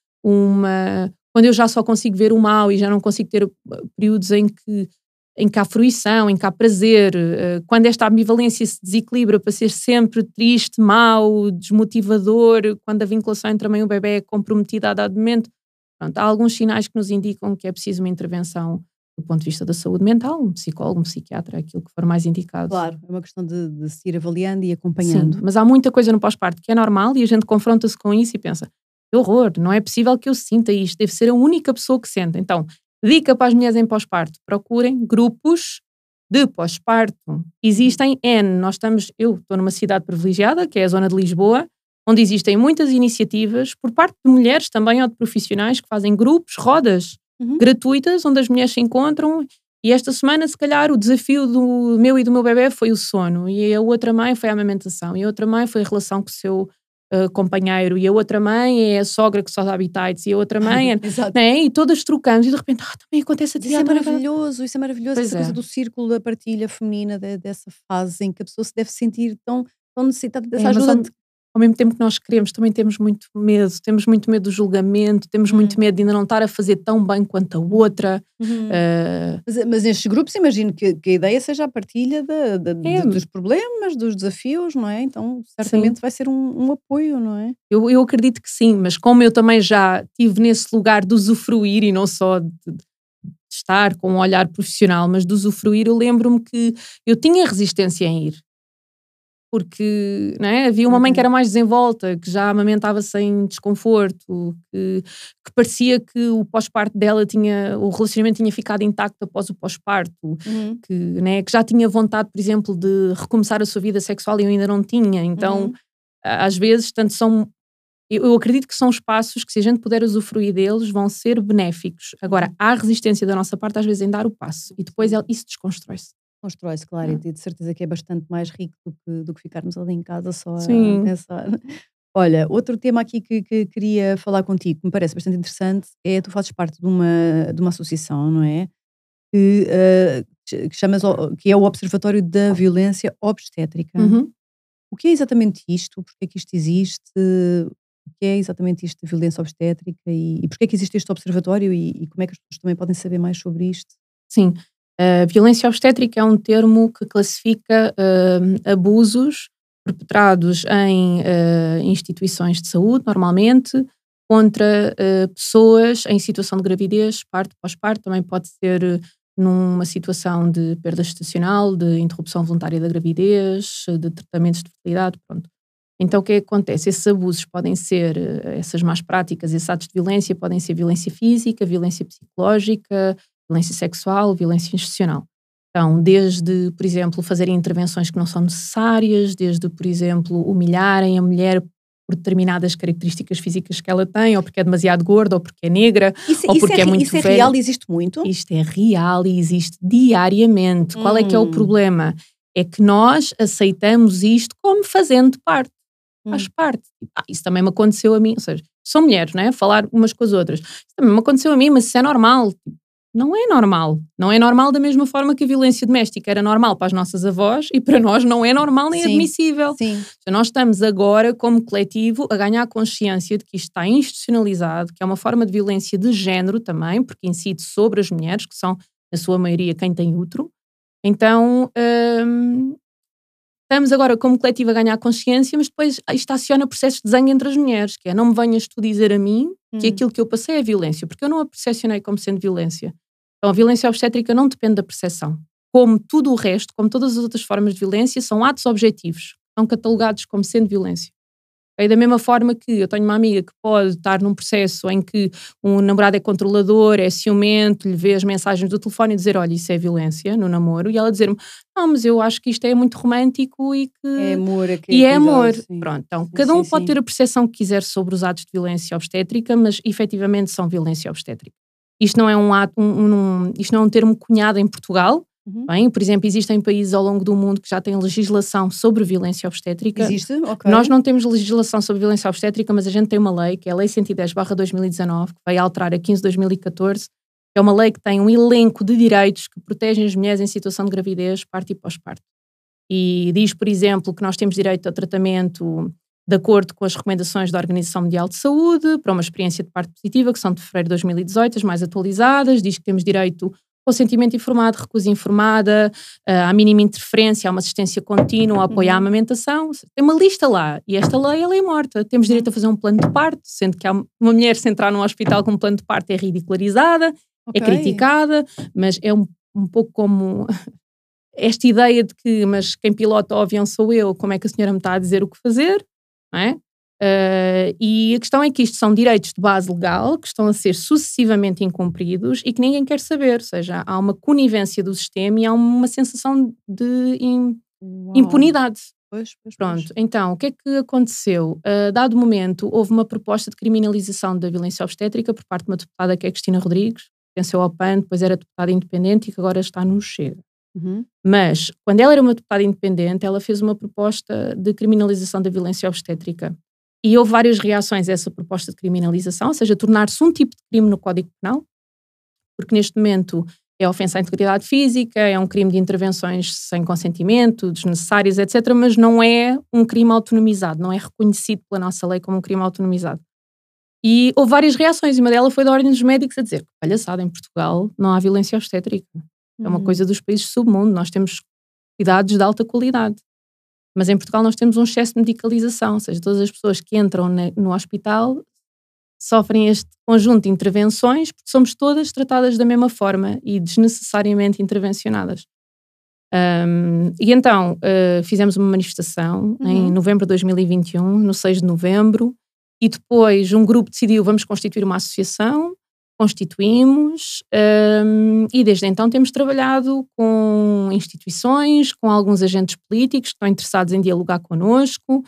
eu já só consigo ver o mal e já não consigo ter períodos em que há fruição, em que há prazer, quando esta ambivalência se desequilibra para ser sempre triste, mau, desmotivador, quando a vinculação entre a mãe e o bebê é comprometida a dado momento, pronto, há alguns sinais que nos indicam que é preciso uma intervenção do ponto de vista da saúde mental, um psicólogo, um psiquiatra, aquilo que for mais indicado. Claro, é uma questão de se ir avaliando e acompanhando. Sim, mas há muita coisa no pós-parto que é normal e a gente confronta-se com isso e pensa, que horror, não é possível que eu sinta isto, deve ser a única pessoa que sente. Então, dica para as mulheres em pós-parto, procurem grupos de pós-parto. Existem N, eu estou numa cidade privilegiada, que é a zona de Lisboa, onde existem muitas iniciativas por parte de mulheres também ou de profissionais que fazem grupos, rodas gratuitas, onde as mulheres se encontram. E esta semana, se calhar, o desafio do meu e do meu bebê foi o sono, e a outra mãe foi a amamentação, e a outra mãe foi a relação com o seu companheiro, e a outra mãe é a sogra que só dá habitats, e a outra mãe né? E todas trocamos, e de repente também acontece a ti. Isso é maravilhoso, essa coisa do círculo da partilha feminina, dessa fase em que a pessoa se deve sentir tão necessitada dessa ajuda. Ao mesmo tempo que nós queremos, também temos muito medo do julgamento, temos muito medo de ainda não estar a fazer tão bem quanto a outra. Mas nestes grupos imagino que a ideia seja a partilha dos problemas, dos desafios, não é? Então certamente sim, vai ser um apoio, não é? Eu acredito que sim, mas como eu também já estive nesse lugar de usufruir e não só de estar com um olhar profissional, mas de usufruir, eu lembro-me que eu tinha resistência em ir. Porque não é? Havia uma mãe que era mais desenvolta, que já amamentava sem desconforto, que parecia que o pós-parto dela o relacionamento tinha ficado intacto após o pós-parto, que já tinha vontade, por exemplo, de recomeçar a sua vida sexual e eu ainda não tinha. Então, às vezes, eu acredito que são espaços que, se a gente puder usufruir deles, vão ser benéficos. Agora, há resistência da nossa parte, às vezes, em dar o passo, e depois isso desconstrói-se. Constrói-se, claro, e de certeza que é bastante mais rico do que ficarmos ali em casa só a pensar. Olha, outro tema aqui que queria falar contigo, que me parece bastante interessante, é tu fazes parte de uma associação, não é? Que é o Observatório da Violência Obstétrica. O que é exatamente isto? Porquê é que isto existe? O que é exatamente isto de violência obstétrica e porquê é que existe este observatório e como é que as pessoas também podem saber mais sobre isto? Sim. Violência obstétrica é um termo que classifica abusos perpetrados em instituições de saúde, normalmente, contra pessoas em situação de gravidez, parto, pós-parto, também pode ser numa situação de perda gestacional, de interrupção voluntária da gravidez, de tratamentos de fertilidade, pronto. Então o que é que acontece? Esses abusos podem ser, essas más práticas, esses atos de violência podem ser violência física, violência psicológica, violência sexual, violência institucional. Então, desde, por exemplo, fazerem intervenções que não são necessárias, desde, por exemplo, humilharem a mulher por determinadas características físicas que ela tem, ou porque é demasiado gorda, ou porque é negra, ou porque é muito velha. Isso é real? Existe muito? Isto é real e existe diariamente. Qual é que é o problema? É que nós aceitamos isto como fazendo parte. Faz parte. Isso também me aconteceu a mim, ou seja, são mulheres, não é? Falar umas com as outras. Isso também me aconteceu a mim, mas isso é normal. Não é normal. Não é normal da mesma forma que a violência doméstica era normal para as nossas avós e para nós não é normal nem admissível. Sim. Nós estamos agora, como coletivo, a ganhar consciência de que isto está institucionalizado, que é uma forma de violência de género também, porque incide sobre as mulheres, que são, na sua maioria, quem tem útero. Então, estamos agora como coletivo a ganhar consciência, mas depois isto aciona processos de zango entre as mulheres, que é não me venhas tu dizer a mim que aquilo que eu passei é violência, porque eu não a percepcionei como sendo violência. Então a violência obstétrica não depende da percepção. Como tudo o resto, como todas as outras formas de violência, são atos objetivos, são catalogados como sendo violência. E da mesma forma que eu tenho uma amiga que pode estar num processo em que um namorado é controlador, é ciumento, lhe vê as mensagens do telefone e dizer, olha, isso é violência no namoro, e ela dizer-me, não, mas eu acho que isto é muito romântico e que... É amor. E é amor. Pronto, então cada um pode ter a percepção que quiser sobre os atos de violência obstétrica, mas efetivamente são violência obstétrica. Isto não é um ato, isto não é um termo cunhado em Portugal. Bem, por exemplo, existem países ao longo do mundo que já têm legislação sobre violência obstétrica. Existe? Ok. Nós não temos legislação sobre violência obstétrica, mas a gente tem uma lei, que é a Lei 110/2019, que vai alterar a 15/2014, que é uma lei que tem um elenco de direitos que protegem as mulheres em situação de gravidez, parto e pós-parto. E diz, por exemplo, que nós temos direito a tratamento de acordo com as recomendações da Organização Mundial de Saúde, para uma experiência de parto positiva, que são de fevereiro de 2018, as mais atualizadas. Diz que temos direito consentimento informado, recusa informada, à mínima interferência, a uma assistência contínua, apoio à amamentação. Tem uma lista lá. E esta lei, ela é morta. Temos direito a fazer um plano de parto, sendo que uma mulher, se entrar num hospital com um plano de parto, é ridicularizada, é criticada, mas é um pouco como esta ideia de que, mas quem pilota o avião sou eu, como é que a senhora me está a dizer o que fazer? Não é? E a questão é que isto são direitos de base legal que estão a ser sucessivamente incumpridos e que ninguém quer saber, ou seja, há uma conivência do sistema e há uma sensação de impunidade. Pois. Pronto, então, o que é que aconteceu? Dado momento, houve uma proposta de criminalização da violência obstétrica por parte de uma deputada que é Cristina Rodrigues, que pertenceu ao PAN, depois era deputada independente e que agora está no Chega. Mas, quando ela era uma deputada independente, ela fez uma proposta de criminalização da violência obstétrica. E houve várias reações a essa proposta de criminalização, ou seja, tornar-se um tipo de crime no Código Penal, porque neste momento é ofensa à integridade física, é um crime de intervenções sem consentimento, desnecessárias, etc., mas não é um crime autonomizado, não é reconhecido pela nossa lei como um crime autonomizado. E houve várias reações, e uma delas foi da Ordem dos Médicos a dizer que, palhaçada, em Portugal não há violência obstétrica. É uma coisa dos países do submundo, nós temos cuidados de alta qualidade. Mas em Portugal nós temos um excesso de medicalização, ou seja, todas as pessoas que entram no hospital sofrem este conjunto de intervenções porque somos todas tratadas da mesma forma e desnecessariamente intervencionadas. E então fizemos uma manifestação em novembro de 2021, no 6 de novembro, e depois um grupo decidiu, vamos constituir uma associação, constituímos, e desde então temos trabalhado com instituições, com alguns agentes políticos que estão interessados em dialogar connosco,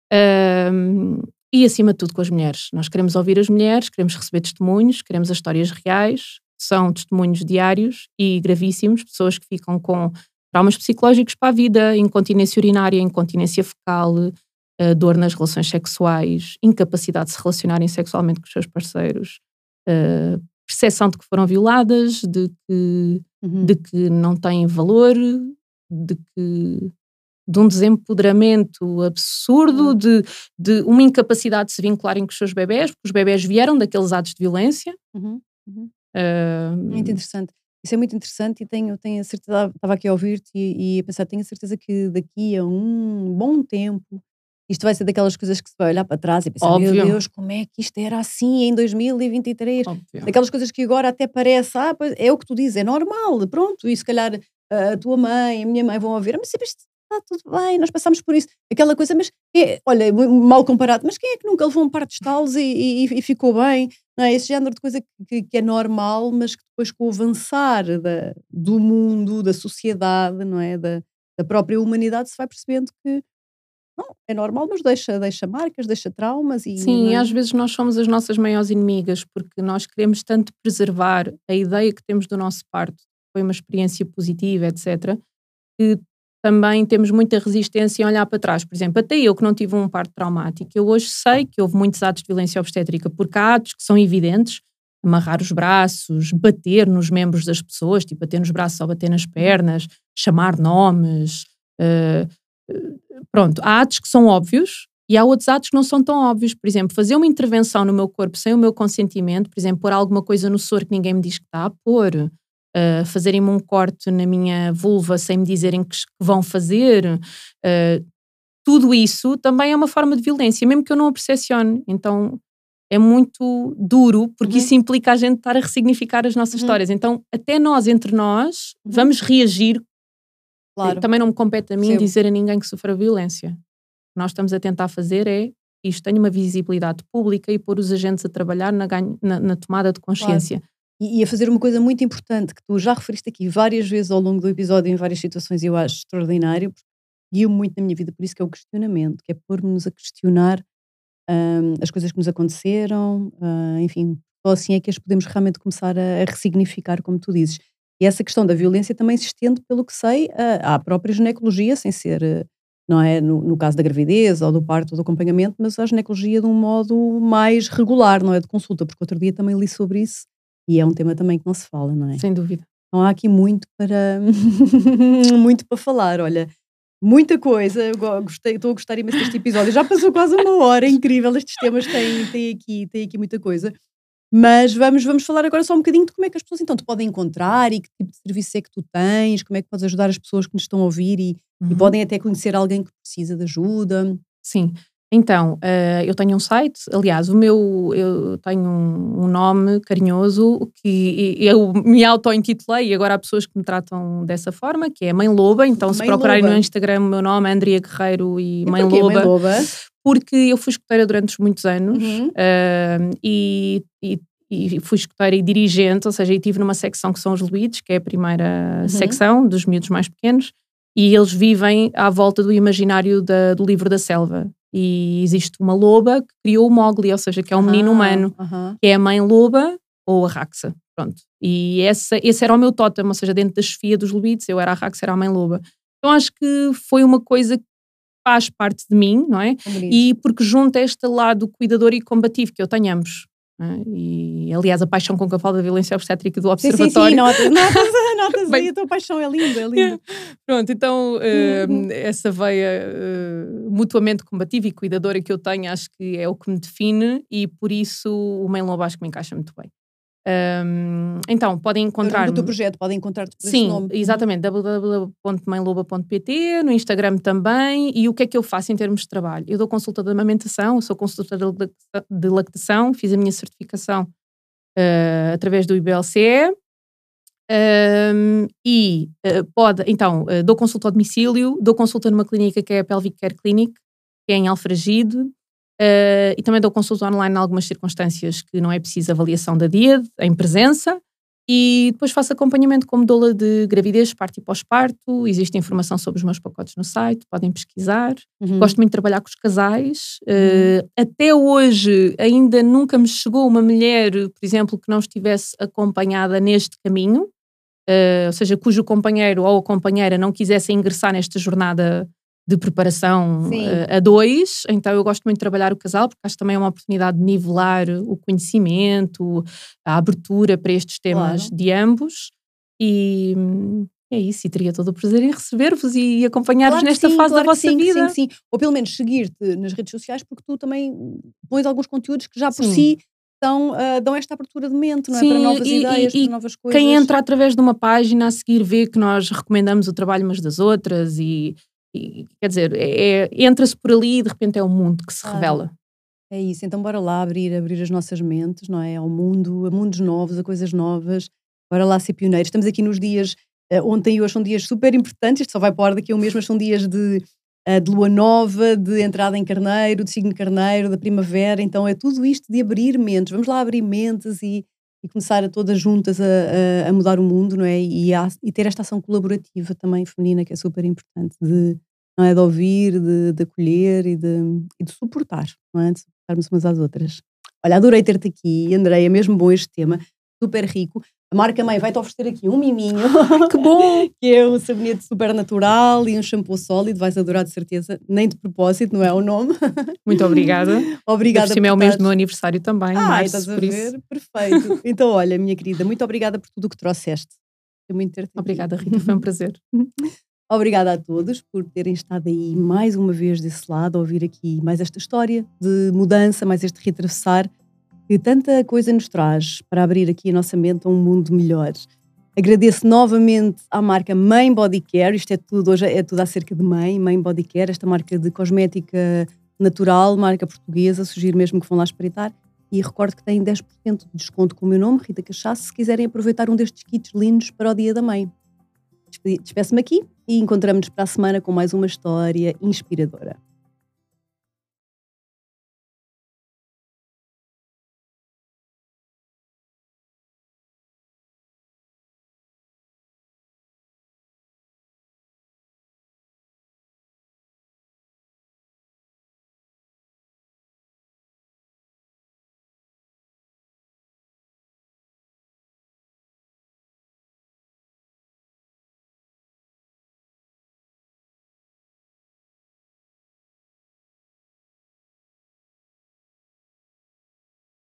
e acima de tudo com as mulheres. Nós queremos ouvir as mulheres, queremos receber testemunhos, queremos as histórias reais, são testemunhos diários e gravíssimos, pessoas que ficam com traumas psicológicos para a vida, incontinência urinária, incontinência fecal, dor nas relações sexuais, incapacidade de se relacionarem sexualmente com os seus parceiros, percepção de que foram violadas, de que não têm valor, de um desempoderamento absurdo, de uma incapacidade de se vincularem com os seus bebés, porque os bebés vieram daqueles atos de violência. Muito interessante. Isso é muito interessante e tenho a certeza, estava aqui a ouvir-te e a pensar, tenho a certeza que daqui a um bom tempo isto vai ser daquelas coisas que se vai olhar para trás e pensar, Óbvio. meu Deus, como é que isto era assim em 2023? Óbvio. Daquelas coisas que agora até parece, pois, é o que tu dizes, é normal, pronto, e se calhar a tua mãe, a minha mãe vão ouvir, mas sempre isto está tudo bem, nós passamos por isso, aquela coisa, mas olha, mal comparado, mas quem é que nunca levou um par de estalos e ficou bem? Não é? Esse género de coisa que é normal, mas que depois com o avançar do mundo, da sociedade, não é? Da própria humanidade se vai percebendo que não, é normal, mas deixa marcas, deixa traumas e... Sim, e não às é? vezes nós somos as nossas maiores inimigas, porque nós queremos tanto preservar a ideia que temos do nosso parto, foi uma experiência positiva, etc., que também temos muita resistência em olhar para trás. Por exemplo, até eu que não tive um parto traumático, eu hoje sei que houve muitos atos de violência obstétrica, porque há atos que são evidentes, amarrar os braços, bater nos membros das pessoas, tipo bater nos braços ou bater nas pernas, chamar nomes, eh, pronto, há atos que são óbvios e há outros atos que não são tão óbvios. Por exemplo, fazer uma intervenção no meu corpo sem o meu consentimento, por exemplo, pôr alguma coisa no soro que ninguém me diz que está a pôr, fazerem-me um corte na minha vulva sem me dizerem que vão fazer, tudo isso também é uma forma de violência, mesmo que eu não a percepcione. Então é muito duro, porque isso implica a gente estar a ressignificar as nossas histórias. Então, até nós, entre nós, vamos reagir. Claro. Também não me compete a mim Percebo. dizer a ninguém que sofra violência. O que nós estamos a tentar fazer é isto tenha uma visibilidade pública e pôr os agentes a trabalhar na tomada de consciência. Claro. E a fazer uma coisa muito importante que tu já referiste aqui várias vezes ao longo do episódio, em várias situações, e eu acho extraordinário, porque guiou-me muito na minha vida, por isso que é o questionamento, que é pôr-nos a questionar as coisas que nos aconteceram, enfim, só assim é que as podemos realmente começar a ressignificar, como tu dizes. E essa questão da violência também se estende, pelo que sei, à própria ginecologia, sem ser, não é, no caso da gravidez ou do parto ou do acompanhamento, mas à ginecologia de um modo mais regular, não é, de consulta, porque outro dia também li sobre isso e é um tema também que não se fala, não é? Sem dúvida. Então há aqui muito para muito para falar, olha, muita coisa, eu gostei, estou a gostar imenso deste episódio, já passou quase uma hora, é incrível, estes temas têm aqui muita coisa, mas vamos falar agora só um bocadinho de como é que as pessoas então te podem encontrar e que tipo de serviço é que tu tens, como é que podes ajudar as pessoas que nos estão a ouvir e podem até conhecer alguém que precisa de ajuda. Sim. Então, eu tenho um site, aliás, eu tenho um nome carinhoso que eu me auto-intitulei e agora há pessoas que me tratam dessa forma, que é Mãe Loba, então se Mãe procurarem Loba. no Instagram o meu nome é Andrea Guerreiro e Mãe porquê Loba, Mãe Loba? porque eu fui escoteira durante muitos anos Uhum. e fui escoteira e dirigente, ou seja, eu estive numa secção que são os Luídes, que é a primeira secção dos miúdos mais pequenos, e eles vivem à volta do imaginário do livro da selva. E existe uma loba que criou o Mowgli, ou seja, que é um menino humano, que é a mãe loba ou a Raxa, pronto. E esse era o meu tótem, ou seja, dentro da chefia dos Luídes, eu era a Raxa, era a mãe loba. Então acho que foi uma coisa que faz parte de mim, não é? E porque junta este lado cuidador e combativo, que eu tenho ambos. E aliás a paixão com que eu falo da violência obstétrica do observatório. Sim, notas aí, a tua paixão é linda, é linda. Pronto, então essa veia mutuamente combativa e cuidadora que eu tenho acho que é o que me define e por isso o Mãe Loba acho que me encaixa muito bem. Então podem encontrar-me. O teu projeto podem encontrar-te por esse Sim, nome. exatamente, www.mãeloba.pt, no Instagram também. E o que é que eu faço em termos de trabalho? Eu dou consulta de amamentação, eu sou consultora de lactação, fiz a minha certificação através do IBLCE. Dou consulta ao domicílio, dou consulta numa clínica que é a Pelvic Care Clinic, que é em Alfragide, e também dou consulta online em algumas circunstâncias que não é preciso avaliação da DIAD, em presença, e depois faço acompanhamento como doula de gravidez, parto e pós-parto, existe informação sobre os meus pacotes no site, podem pesquisar. Gosto muito de trabalhar com os casais, até hoje ainda nunca me chegou uma mulher, por exemplo, que não estivesse acompanhada neste caminho, ou seja, cujo companheiro ou a companheira não quisesse ingressar nesta jornada de preparação a dois. Então eu gosto muito de trabalhar o casal, porque acho que também é uma oportunidade de nivelar o conhecimento, a abertura para estes temas de ambos. E é isso, e teria todo o prazer em receber-vos e acompanhar-vos nesta fase da vossa vida. Sim. Ou pelo menos seguir-te nas redes sociais, porque tu também pões alguns conteúdos que já por Sim. si dão esta apertura de mente, não é? Para novas ideias, para novas coisas. Quem entra através de uma página a seguir vê que nós recomendamos o trabalho umas das outras e quer dizer, entra-se por ali e de repente é o mundo que se revela. É isso, então bora lá abrir as nossas mentes, não é? Ao mundo, a mundos novos, a coisas novas, bora lá ser pioneiros. Estamos aqui nos dias, ontem e hoje são dias super importantes, isto só vai para o ar daqui a um mês, mas são dias de lua nova, de entrada em carneiro, de signo carneiro, da primavera, então é tudo isto de abrir mentes, vamos lá abrir mentes e começar a todas juntas a mudar o mundo, não é? E ter esta ação colaborativa também feminina que é super importante, de não é? De ouvir, de acolher e de suportar, não é? De suportarmos umas às outras. Olha, adorei ter-te aqui, Andreia, mesmo bom este tema, super rico. A marca mãe vai-te oferecer aqui um miminho. Que bom! Que é um sabonete super natural e um shampoo sólido, vais adorar de certeza, nem de propósito, não é o nome. Muito obrigada. Obrigada por cima é o mês do meu aniversário também, março, estás a por ver? isso. Perfeito. Então, olha, minha querida, muito obrigada por tudo o que trouxeste. Foi muito ter-te aqui. Obrigada, Rita, foi um prazer. Obrigada a todos por terem estado aí mais uma vez desse lado, a ouvir aqui mais esta história de mudança, mais este reatravessar, que tanta coisa nos traz para abrir aqui a nossa mente a um mundo melhor. Agradeço novamente à marca Mãe Body Care, isto é tudo, hoje é tudo acerca de Mãe Body Care, esta marca de cosmética natural, marca portuguesa, sugiro mesmo que vão lá espreitar. E recordo que têm 10% de desconto com o meu nome, Rita Cachaço, se quiserem aproveitar um destes kits lindos para o Dia da Mãe. Despeço-me aqui e encontramos-nos para a semana com mais uma história inspiradora.